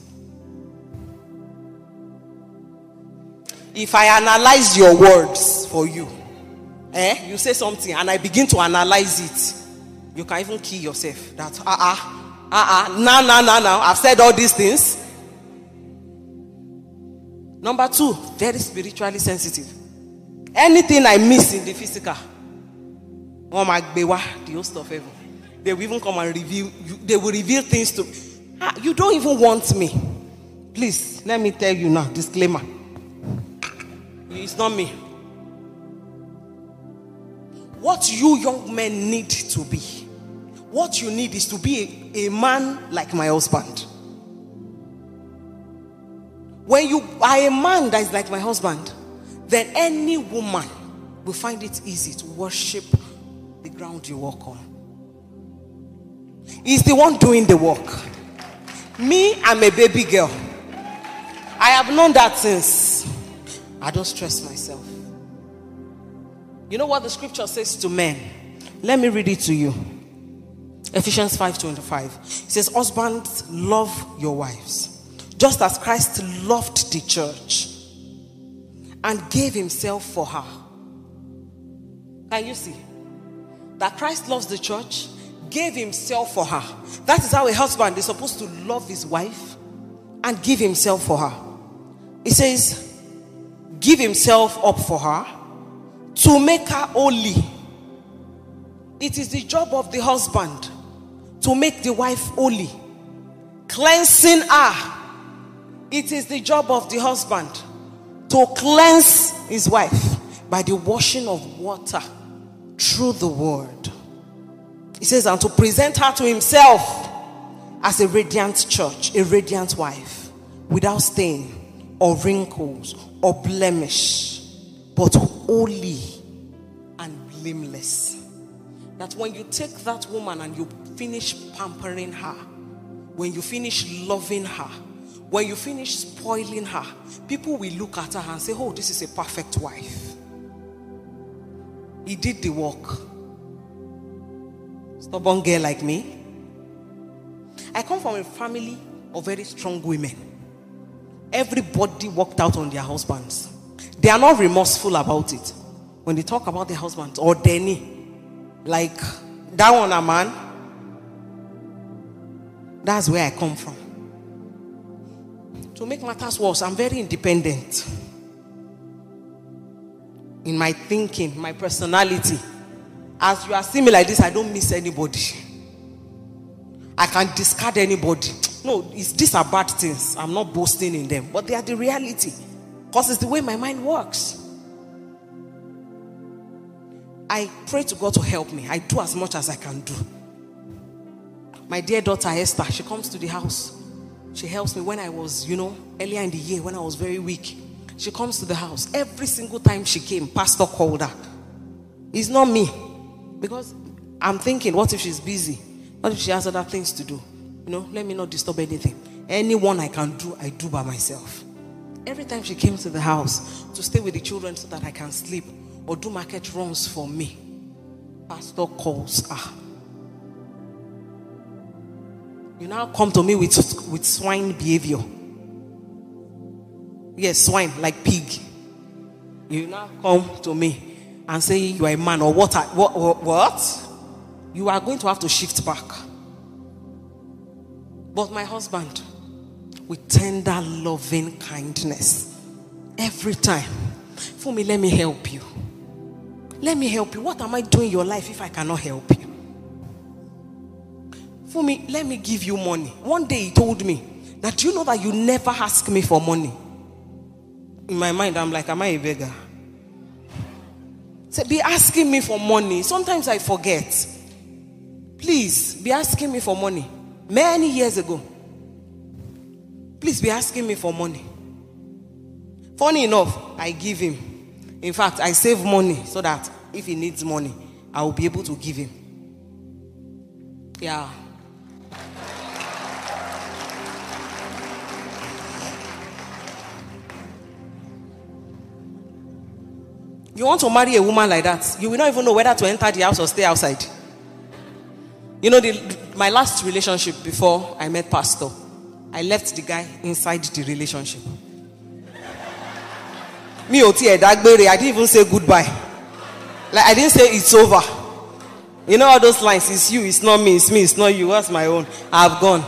If I analyze your words for you, you say something and I begin to analyze it, You can even kill yourself. That now I've said all these things. Number 2, very spiritually sensitive. Anything I miss in the physical, the host of heaven, they will even come and reveal. They will reveal things to. You don't even want me. Please, let me tell you now. Disclaimer. It's not me. What you young men need to be. What you need is to be a man like my husband. When you are a man that is like my husband, then any woman will find it easy to worship the ground you walk on. He's the one doing the work. Me, I'm a baby girl. I have known that since. I don't stress myself. You know what the scripture says to men? Let me read it to you. Ephesians 5:25. It says, husbands, love your wives, just as Christ loved the church and gave himself for her. Can you see? That Christ loves the church, gave himself for her. That is how a husband is supposed to love his wife and give himself for her. It says, give himself up for her to make her holy. It is the job of the husband to make the wife holy, cleansing her. It is the job of the husband to cleanse his wife by the washing of water through the word. It says, and to present her to himself as a radiant church, a radiant wife, without stain or wrinkles or blemish, but holy and blameless. That when you take that woman and you finish pampering her, when you finish loving her, when you finish spoiling her, people will look at her and say, oh, this is a perfect wife. He did the work. Stubborn girl like me. I come from a family of very strong women. Everybody walked out on their husbands. They are not remorseful about it. When they talk about their husbands or Denny, like that one a man, that's where I come from. To make matters worse, I'm very independent in my thinking, my personality. As you are seeing me like this, I don't miss anybody. I can discard anybody. No, these are bad things. I'm not boasting in them, but they are the reality, because it's the way my mind works. I pray to God to help me. I do as much as I can do. My dear daughter Esther, she comes to the house. She helps me when I was, earlier in the year when I was very weak. She comes to the house. Every single time she came, Pastor called her. It's not me. Because I'm thinking, what if she's busy? What if she has other things to do? Let me not disturb anything. Anyone I can do, I do by myself. Every time she came to the house to stay with the children so that I can sleep or do market runs for me, Pastor calls her. You now come to me with swine behavior. Yes, swine, like pig. You now come to me and say you are a man or what? What? You are going to have to shift back. But my husband, with tender, loving kindness, every time, for me, let me help you. Let me help you. What am I doing in your life if I cannot help you? For me, let me give you money. One day he told me that, you know that you never ask me for money. In my mind, I'm like, am I a beggar? So be asking me for money. Sometimes I forget. Please, be asking me for money. Many years ago. Please be asking me for money. Funny enough, I give him. In fact, I save money so that if he needs money, I will be able to give him. Yeah. You want to marry a woman like that, you will not even know whether to enter the house or stay outside. My last relationship before I met Pastor, I left the guy inside the relationship. I didn't even say goodbye. Like, I didn't say it's over. You know all those lines, it's you, it's not me, it's not you, what's my own? I've gone.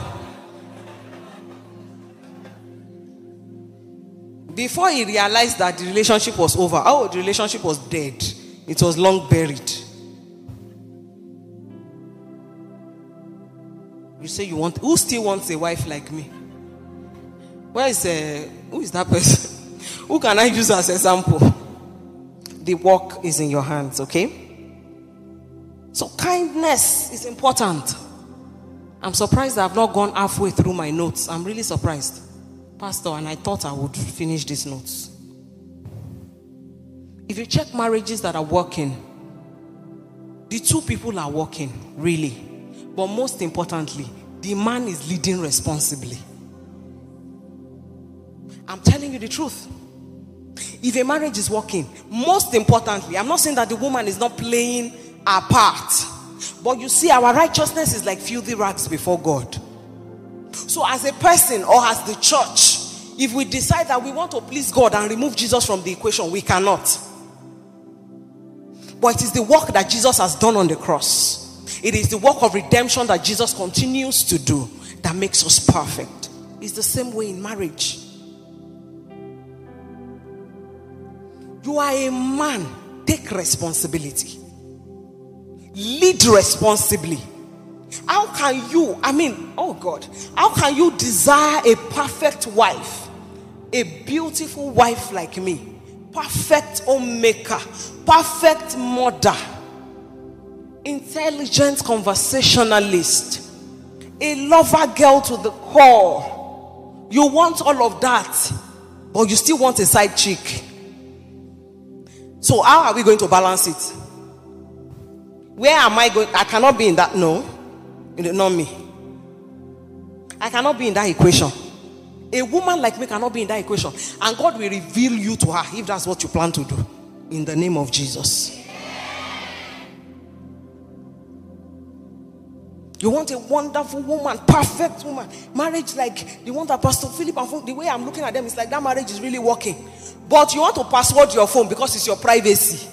Before he realized that the relationship was over, the relationship was dead. It was long buried. You say you want, who still wants a wife like me? Who is that person? Who can I use as example? The work is in your hands, okay? So kindness is important. I'm surprised I've not gone halfway through my notes. I'm really surprised, Pastor, and I thought I would finish these notes. If you check marriages that are working, the two people are working, really. But most importantly, the man is leading responsibly. I'm telling you the truth. If a marriage is working, most importantly, I'm not saying that the woman is not playing her part, but you see, our righteousness is like filthy rags before God. So as a person or as the church, if we decide that we want to please God and remove Jesus from the equation, we cannot. But it is the work that Jesus has done on the cross. It is the work of redemption that Jesus continues to do that makes us perfect. It's the same way in marriage. You are a man. Take responsibility. Lead responsibly. How can you, how can you desire a perfect wife? A beautiful wife like me. Perfect homemaker. Perfect mother. Intelligent conversationalist. A lover girl to the core. You want all of that, but you still want a side chick. So how are we going to balance it? Where am I going? I cannot be in that. No, not me. I cannot be in that equation. A woman like me cannot be in that equation. And God will reveal you to her if that's what you plan to do. In the name of Jesus. You want a wonderful woman, perfect woman. Marriage like the one that Pastor Philip and the way I'm looking at them, it's like that marriage is really working. But you want to password your phone because it's your privacy.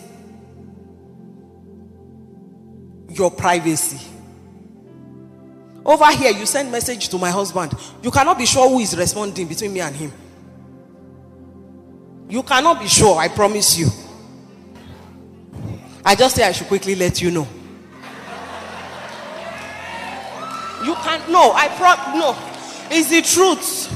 Your privacy. Over here, you send message to my husband. You cannot be sure who is responding between me and him. You cannot be sure, I promise you. I just say I should quickly let you know. You can't, no, no, it's the truth.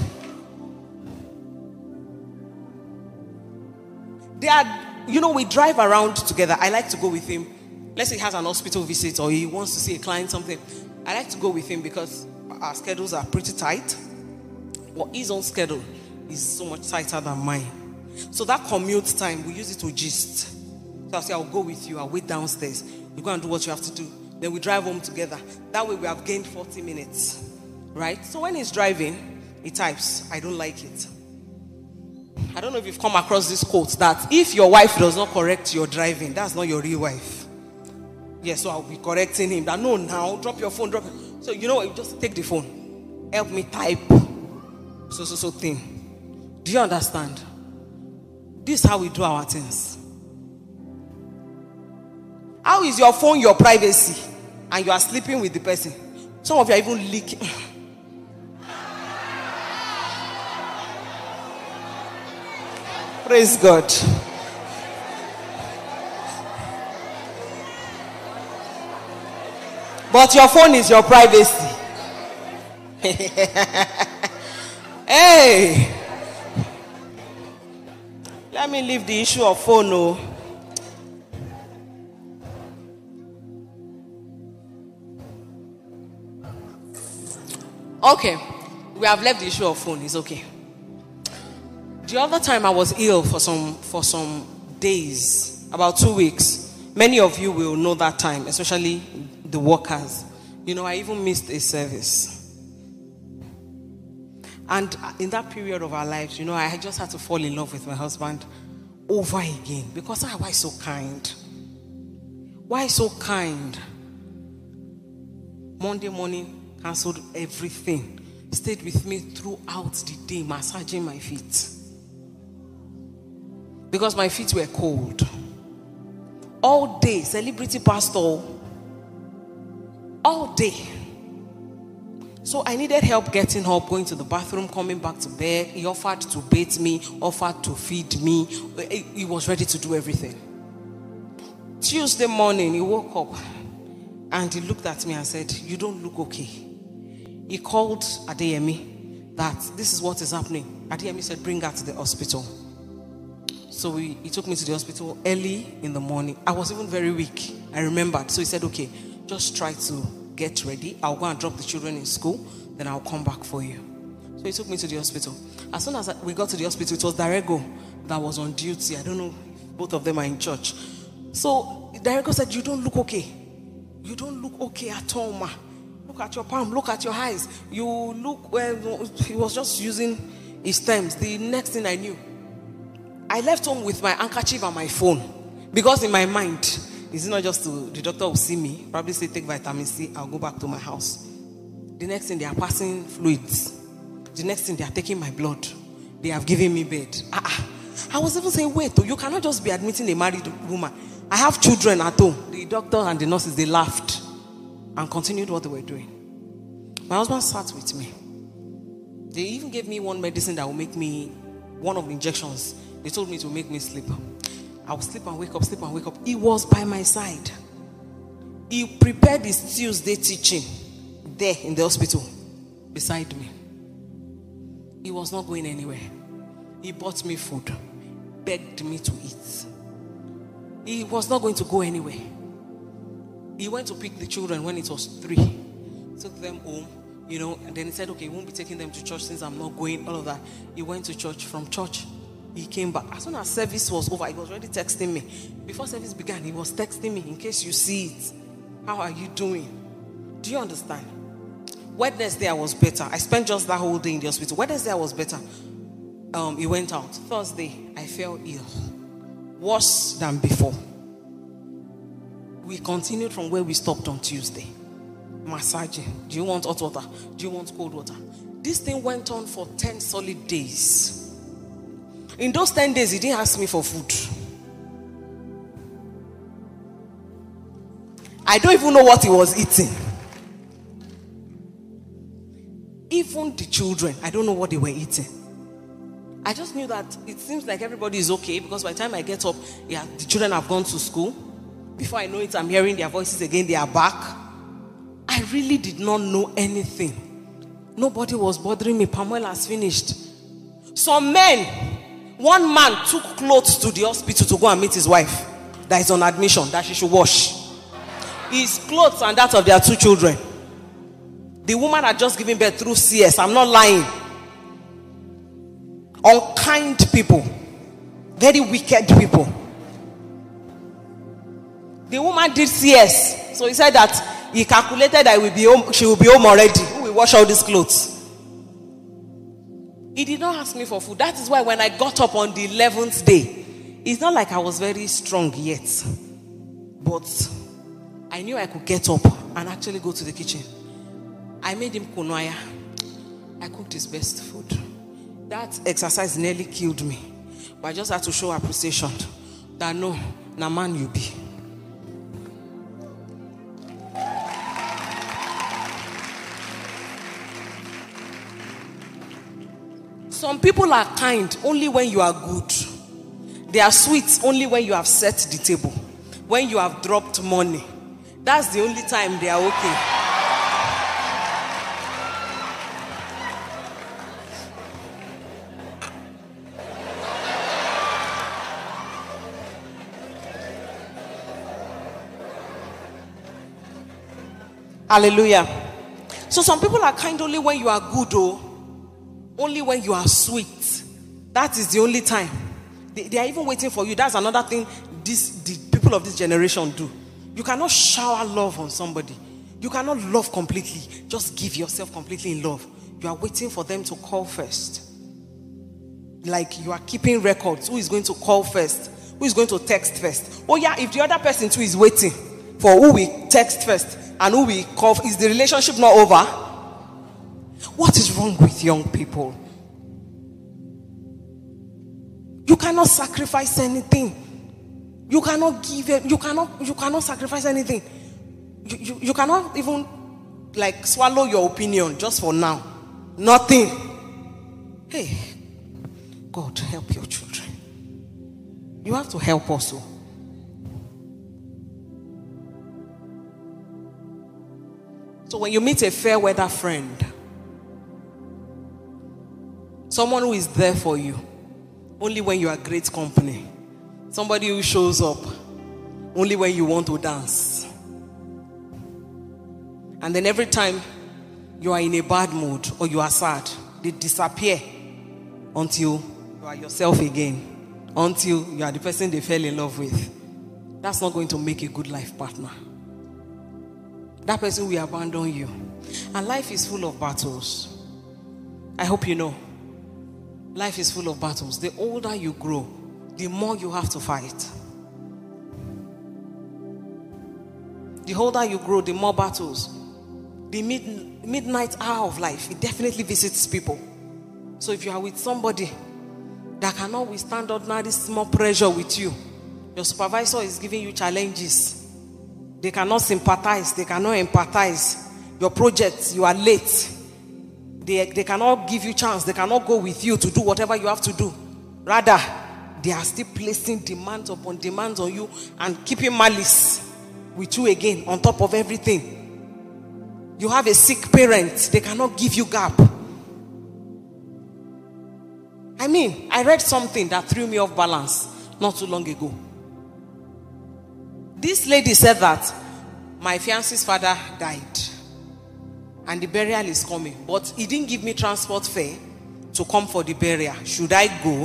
They are, we drive around together. I like to go with him. Let's say he has an hospital visit or he wants to see a client, something. I like to go with him because our schedules are pretty tight. Well, his own schedule is so much tighter than mine. So that commute time, we use it to gist. So I'll say, I'll go with you. I'll wait downstairs. You go and do what you have to do. Then we drive home together. That way we have gained 40 minutes. Right? So when he's driving, he types, I don't like it. I don't know if you've come across this quote that if your wife does not correct your driving, that's not your real wife. Yes, so I'll be correcting him. That no, now drop your phone, drop it. So you know what? You just take the phone. Help me type. So thing. Do you understand? This is how we do our things. How is your phone your privacy and you are sleeping with the person? Some of you are even leaking. Praise God. But your phone is your privacy. Hey, let me leave the issue of phone. Oh. Okay, we have left the issue of phone. It's okay. The other time I was ill for some days, about 2 weeks. Many of you will know that time, especially the workers. I even missed a service. And in that period of our lives, I just had to fall in love with my husband over again. Because why so kind? Why so kind? Monday morning, cancelled everything. Stayed with me throughout the day, massaging my feet. Because my feet were cold. All day, celebrity pastor. all day. So I needed help getting up, going to the bathroom, coming back to bed. He offered to bathe me, offered to feed me. He was ready to do everything. Tuesday morning, he woke up and he looked at me and said, "You don't look okay." He called Adeyemi that this is what is happening. Adeyemi said, "Bring her to the hospital." So he took me to the hospital early in the morning. I was even very weak, I remembered. So he said, "Okay, just try to get ready. I'll go and drop the children in school, then I'll come back for you." So he took me to the hospital. As soon as we got to the hospital, it was Darego that was on duty. I don't know if both of them are in church. So Darego said, "You don't look okay. You don't look okay at all, ma. Look at your palm, look at your eyes. You look well." He was just using his terms. The next thing I knew, I left home with my handkerchief and my phone. Because in my mind, it's not just the doctor will see me, probably say take vitamin C, I'll go back to my house. The next thing, they are passing fluids. The next thing, they are taking my blood. They have given me bed. I was even saying, wait, you cannot just be admitting a married woman. I have children at home. The doctor and the nurses, they laughed and continued what they were doing. My husband sat with me. They even gave me one medicine that will make me, one of the injections, they told me to make me sleep. I would sleep and wake up, sleep and wake up. He was by my side. He prepared his Tuesday teaching there in the hospital beside me. He was not going anywhere. He bought me food, begged me to eat. He was not going to go anywhere. He went to pick the children when it was 3. Took them home, and then he said, "Okay, he won't be taking them to church since I'm not going," all of that. He went to church. From church, he came back. As soon as service was over, he was already texting me. Before service began, he was texting me, "In case you see it, how are you doing?" Do you understand? Wednesday, I was better. I spent just that whole day in the hospital. Wednesday, I was better. He went out. Thursday, I fell ill. Worse than before. We continued from where we stopped on Tuesday. Massaging. Do you want hot water? Do you want cold water? This thing went on for 10 solid days. In those 10 days, he didn't ask me for food. I don't even know what he was eating. Even the children, I don't know what they were eating. I just knew that it seems like everybody is okay, because by the time I get up, the children have gone to school. Before I know it, I'm hearing their voices again. They are back. I really did not know anything. Nobody was bothering me. Pamuel has finished. Some men, one man took clothes to the hospital to go and meet his wife that is on admission, that she should wash. His clothes and that of their 2 children. The woman had just given birth through CS. I'm not lying. Unkind people. Very wicked people. The woman did CS. So he said that he calculated that she will be home already. Who will wash all these clothes? He did not ask me for food. That is why when I got up on the 11th day, it's not like I was very strong yet. But I knew I could get up and actually go to the kitchen. I made him kunoya. I cooked his best food. That exercise nearly killed me. But I just had to show appreciation. That no, na man you be. Some people are kind only when you are good. They are sweet only when you have set the table. When you have dropped money. That's the only time they are okay. Hallelujah. So some people are kind only when you are good, only when you are sweet. That is the only time. They are even waiting for you. That's another thing the people of this generation do. You cannot shower love on somebody. You cannot love completely. Just give yourself completely in love. You are waiting for them to call first. Like you are keeping records. Who is going to call first? Who is going to text first? Oh yeah, if the other person too is waiting for who will text first and who will call, is the relationship not over? What is wrong with young people? You cannot sacrifice anything. You cannot give it. You cannot sacrifice anything. You cannot even like swallow your opinion just for now. Nothing. Hey, God, help your children. You have to help also. So when you meet a fair weather friend, someone who is there for you only when you are great company, somebody who shows up only when you want to dance, and then every time you are in a bad mood or you are sad, they disappear until you are yourself again, until you are the person they fell in love with. That's not going to make a good life partner. That person will abandon you. And life is full of battles. I hope you know. Life is full of battles. The older you grow, the more you have to fight. The older you grow, the more battles. The midnight hour of life, it definitely visits people. So if you are with somebody that cannot withstand ordinary small pressure with you, your supervisor is giving you challenges. They cannot sympathize, they cannot empathize. Your projects, you are late. They cannot give you chance. They cannot go with you to do whatever you have to do. Rather, they are still placing demands upon demands on you and keeping malice with you again on top of everything. You have a sick parent. They cannot give you gap. I mean, I read something that threw me off balance not too long ago. This lady said that my fiance's father died and the burial is coming, but he didn't give me transport fare to come for the burial. Should I go?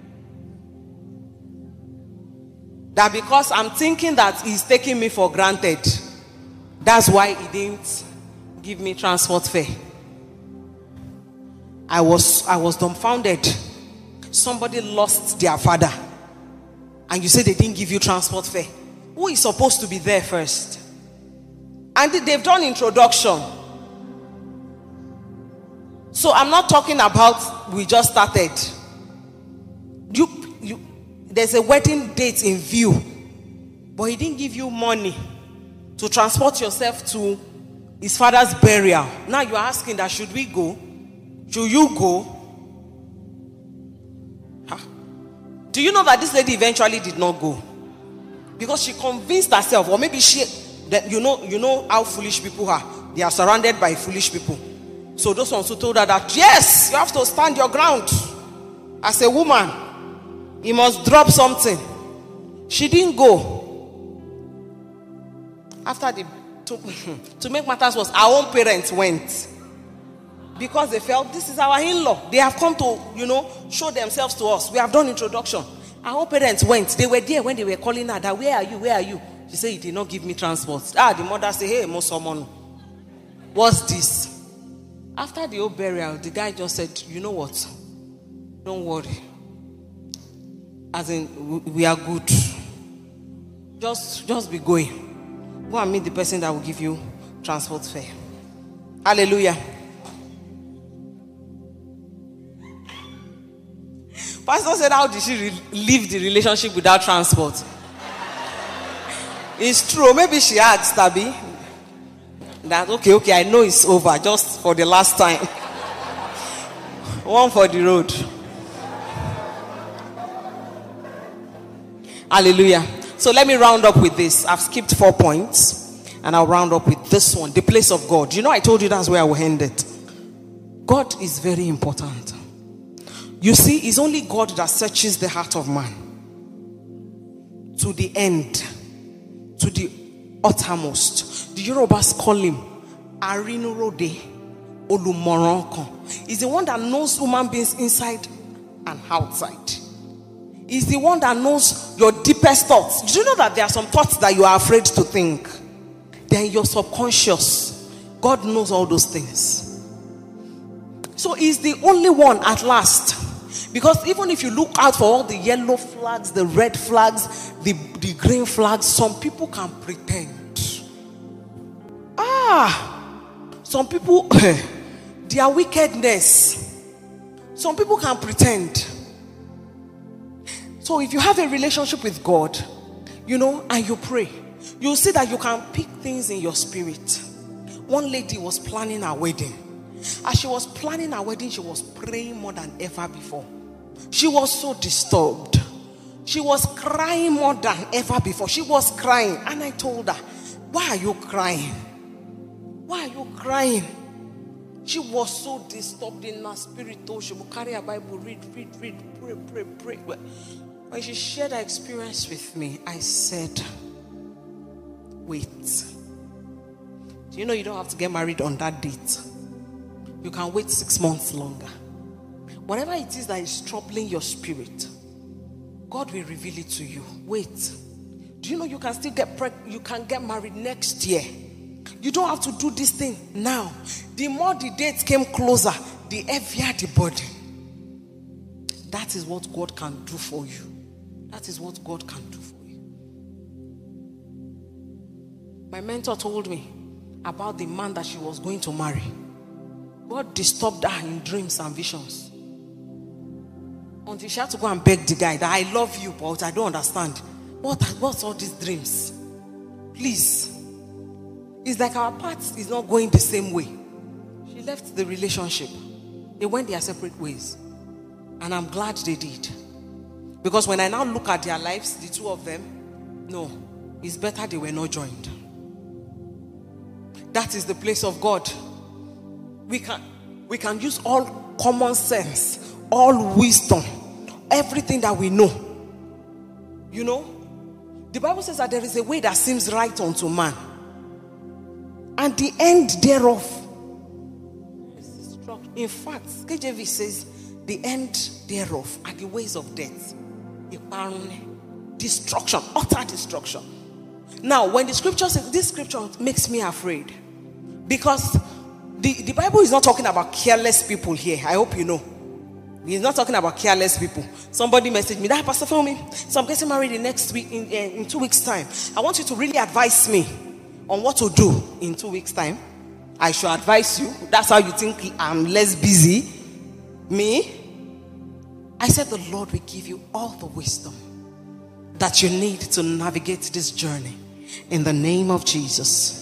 That because I'm thinking that he's taking me for granted, that's why he didn't give me transport fare. I was dumbfounded. Somebody lost their father and you say they didn't give you transport fare. Who is supposed to be there first? And they've done introduction. So I'm not talking about we just started. There's a wedding date in view, but he didn't give you money to transport yourself to his father's burial. Now you're asking that should we go? Should you go? Huh? Do you know that this lady eventually did not go? Because she convinced herself, or maybe that you know how foolish people are. They are surrounded by foolish people. So those ones who told her that, yes, you have to stand your ground. As a woman, you must drop something. She didn't go. After to make matters worse, our own parents went. Because they felt, this is our in-law. They have come to, show themselves to us. We have done introduction. Our parents went. They were there when they were calling her that, where are you? Where are you? She said, he did not give me transport. The mother said, hey, Mosomono, what's this? After the old burial, the guy just said, you know what? Don't worry. As in, we are good. Just be going. Go and meet the person that will give you transport fare. Hallelujah. Pastor said, how did she leave the relationship without transport? It's true. Maybe she asked Tabi that, okay, I know it's over, just for the last time. One for the road. Hallelujah. So let me round up with this. I've skipped 4 points and I'll round up with this one, the place of God. I told you that's where I will end it. God is very important. You see, it's only God that searches the heart of man to the end, to the uttermost. The Yorubas call him Arinurode Olumoronko. He's the one that knows human beings inside and outside. He's the one that knows your deepest thoughts. Did you know that there are some thoughts that you are afraid to think? They're in your subconscious. God knows all those things. So he's the only one at last. Because even if you look out for all the yellow flags, the red flags, the green flags, some people can pretend. Some people, their wickedness. Some people can pretend. So if you have a relationship with God, and you pray, You see that you can pick things in your spirit. One lady was planning her wedding. As she was planning her wedding, she was praying more than ever before. She was so disturbed. She was crying more than ever before. She was crying. And I told her, why are you crying? Why are you crying? She was so disturbed in her spirit. Though she would carry her Bible, read, pray. When she shared her experience with me, I said, wait. Do you know you don't have to get married on that date? You can wait 6 months longer. Whatever it is that is troubling your spirit, God will reveal it to you. Wait. Do you know you can still you can get married next year? You don't have to do this thing now. The more the dates came closer, the heavier the burden. That is what God can do for you. That is what God can do for you. My mentor told me about the man that she was going to marry. God disturbed her in dreams and visions. Until she had to go and beg the guy that I love you, but I don't understand. What's all these dreams? Please. It's like our path is not going the same way. She left the relationship. They went their separate ways. And I'm glad they did. Because when I now look at their lives, the two of them, no, it's better they were not joined. That is the place of God. We can use all common sense, all wisdom, everything that we know. You know, the Bible says that there is a way that seems right unto man, and the end thereof is destruction. In fact, KJV says the end thereof are the ways of death. Destruction, utter destruction. Now, when the scripture says, this scripture makes me afraid, because the Bible is not talking about careless people here. I hope you know. He's not talking about careless people. Somebody messaged me, that Pastor Femi, so I'm getting married in next week, in 2 weeks' time. I want you to really advise me on what to do in 2 weeks' time. I should advise you. That's how you think I'm less busy. Me? I said the Lord will give you all the wisdom that you need to navigate this journey in the name of Jesus.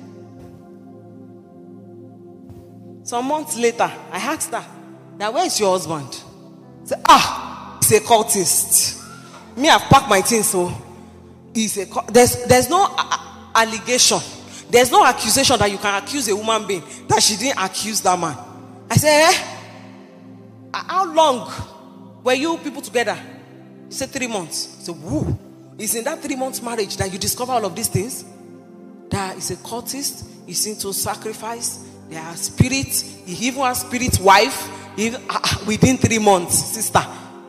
Some months later, I asked her, now where is your husband? She said, he's a cultist. Me, I've packed my things, so there's no allegation. There's no accusation that you can accuse a woman being that she didn't accuse that man. I said, how long were you people together? He said 3 months. I said, woo. It's in that 3 months marriage that you discover all of these things. That is a cultist. He's into sacrifice. There are spirits. He even has spirit wife. Within 3 months, sister.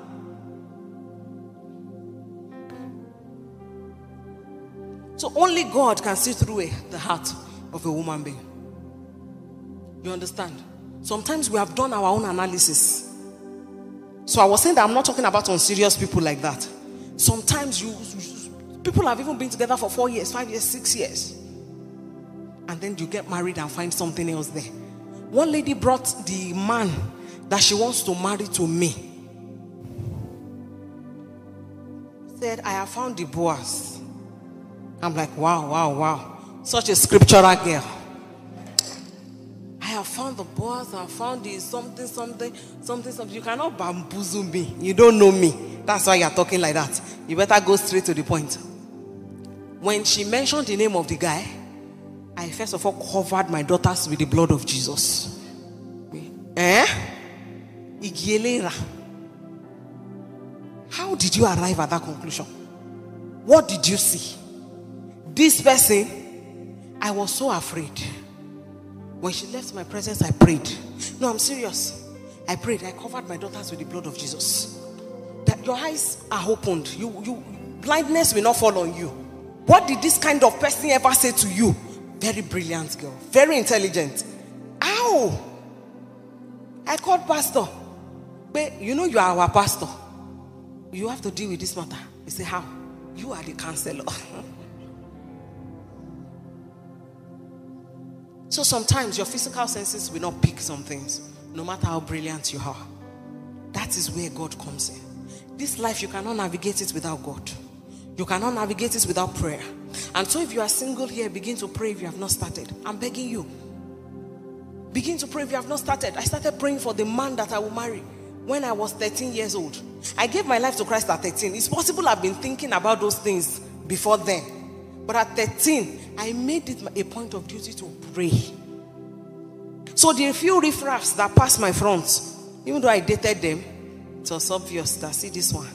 So only God can see through the heart of a woman being. You understand? Sometimes we have done our own analysis. So I was saying that I'm not talking about unserious people like that. Sometimes people have even been together for 4 years, 5 years, 6 years. And then you get married and find something else there. One lady brought the man that she wants to marry to me. Said, I have found the Boaz. I'm like, wow. Such a scriptural girl. I have found the Boaz. I have found the something. You cannot bamboozle me. You don't know me. That's why you're talking like that. You better go straight to the point. When she mentioned the name of the guy, I first of all covered my daughters with the blood of Jesus. Igielera. How did you arrive at that conclusion? What did you see? This person, I was so afraid. When she left my presence, I prayed. No, I'm serious. I prayed. I covered my daughters with the blood of Jesus. That your eyes are opened. You blindness will not fall on you. What did this kind of person ever say to you? Very brilliant girl. Very intelligent. Ow! I called pastor. But you know you are our pastor. You have to deal with this matter. He said, how? You are the counselor. So sometimes your physical senses will not pick some things, no matter how brilliant you are. That is where God comes in. This life, you cannot navigate it without God. You cannot navigate it without prayer. And so if you are single here, begin to pray if you have not started. I'm begging you. Begin to pray if you have not started. I started praying for the man that I will marry when I was 13 years old. I gave my life to Christ at 13. It's possible I've been thinking about those things before then. But at 13, I made it a point of duty to pray. So the few riffraffs that passed my front, even though I dated them, it was obvious that, see this one.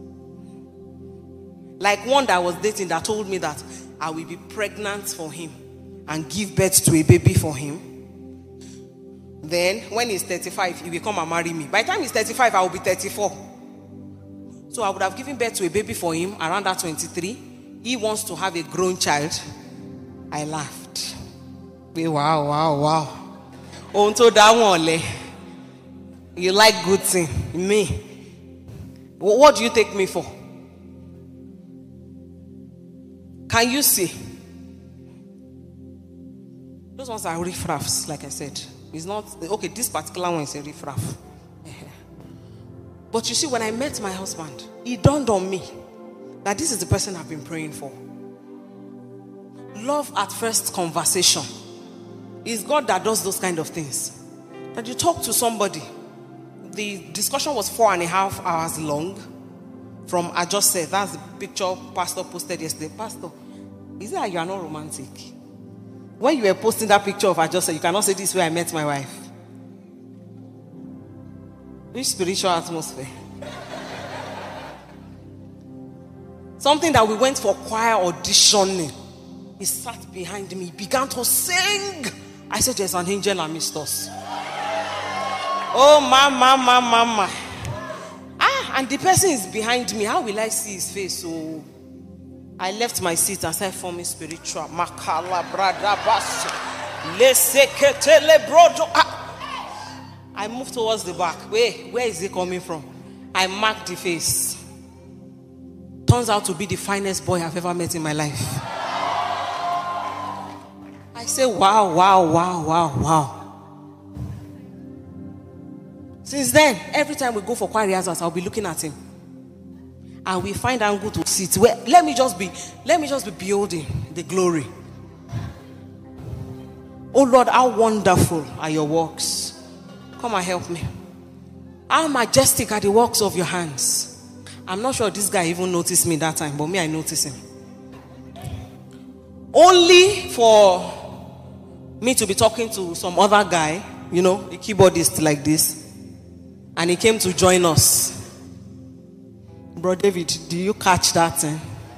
Like one that I was dating that told me that I will be pregnant for him and give birth to a baby for him. Then when he's 35, he will come and marry me. By the time he's 35, I will be 34. So I would have given birth to a baby for him around that 23. He wants to have a grown child. I laughed. Wow. Onto that one. You like good thing. Me. What do you take me for? Can you see? Those ones are riffraffs, like I said. It's not, okay, this particular one is a riffraff. But you see, when I met my husband, it dawned on me that this is the person I've been praying for. Love at first conversation. It's God that does those kind of things. That you talk to somebody. The discussion was 4.5 hours long. From I just said, that's the picture Pastor posted yesterday. Pastor, is it that you are not romantic? When you were posting that picture of I just said, you cannot say this way I met my wife. Which spiritual atmosphere? Something that we went for choir auditioning. He sat behind me, began to sing. I said, there's an angel amidst us. Oh, mama. And the person is behind me. How will I see his face? So I left my seat and started forming spiritual. I moved towards the back. Where is he coming from? I marked the face. Turns out to be the finest boy I've ever met in my life. I say, wow. Since then, every time we go for choir rehearsals, I'll be looking at him. And we find angle to sit. Where let me just be beholding the glory. Oh Lord, how wonderful are your works. Come and help me. How majestic are the works of your hands. I'm not sure this guy even noticed me that time, but me, I noticed him. Only for me to be talking to some other guy, a keyboardist like this, and he came to join us. Bro David, do you catch that thing?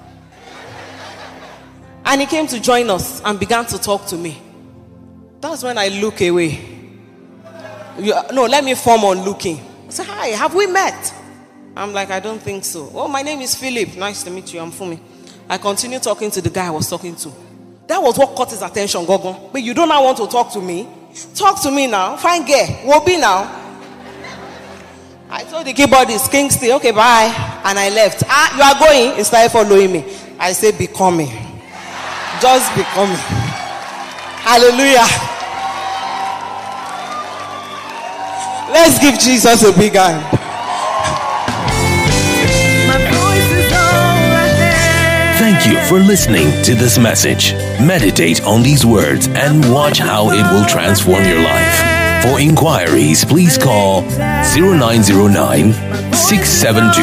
And he came to join us and began to talk to me. That's when I look away. Let me form on looking. I said, hi, have we met? I'm like, I don't think so. Oh, my name is Philip. Nice to meet you. I'm Fumi. I continued talking to the guy I was talking to. That was what caught his attention, Gogo. But you don't now want to talk to me? Talk to me now. Fine girl. We'll be now. I told the keyboardist, Kingsley, okay, bye. And I left. You are going? He started following me. I said, be coming. Just be coming. Hallelujah. Let's give Jesus a big hand. Thank you for listening to this message. Meditate on these words and watch how it will transform your life. For inquiries, please call 0909 672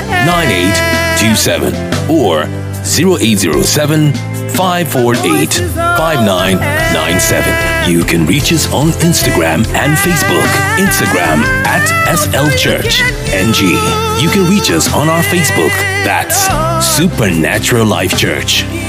9827 or 0807 548 5997. You can reach us on Instagram and Facebook. Instagram at SL Church NG. You can reach us on our Facebook. That's Supernatural Life Church.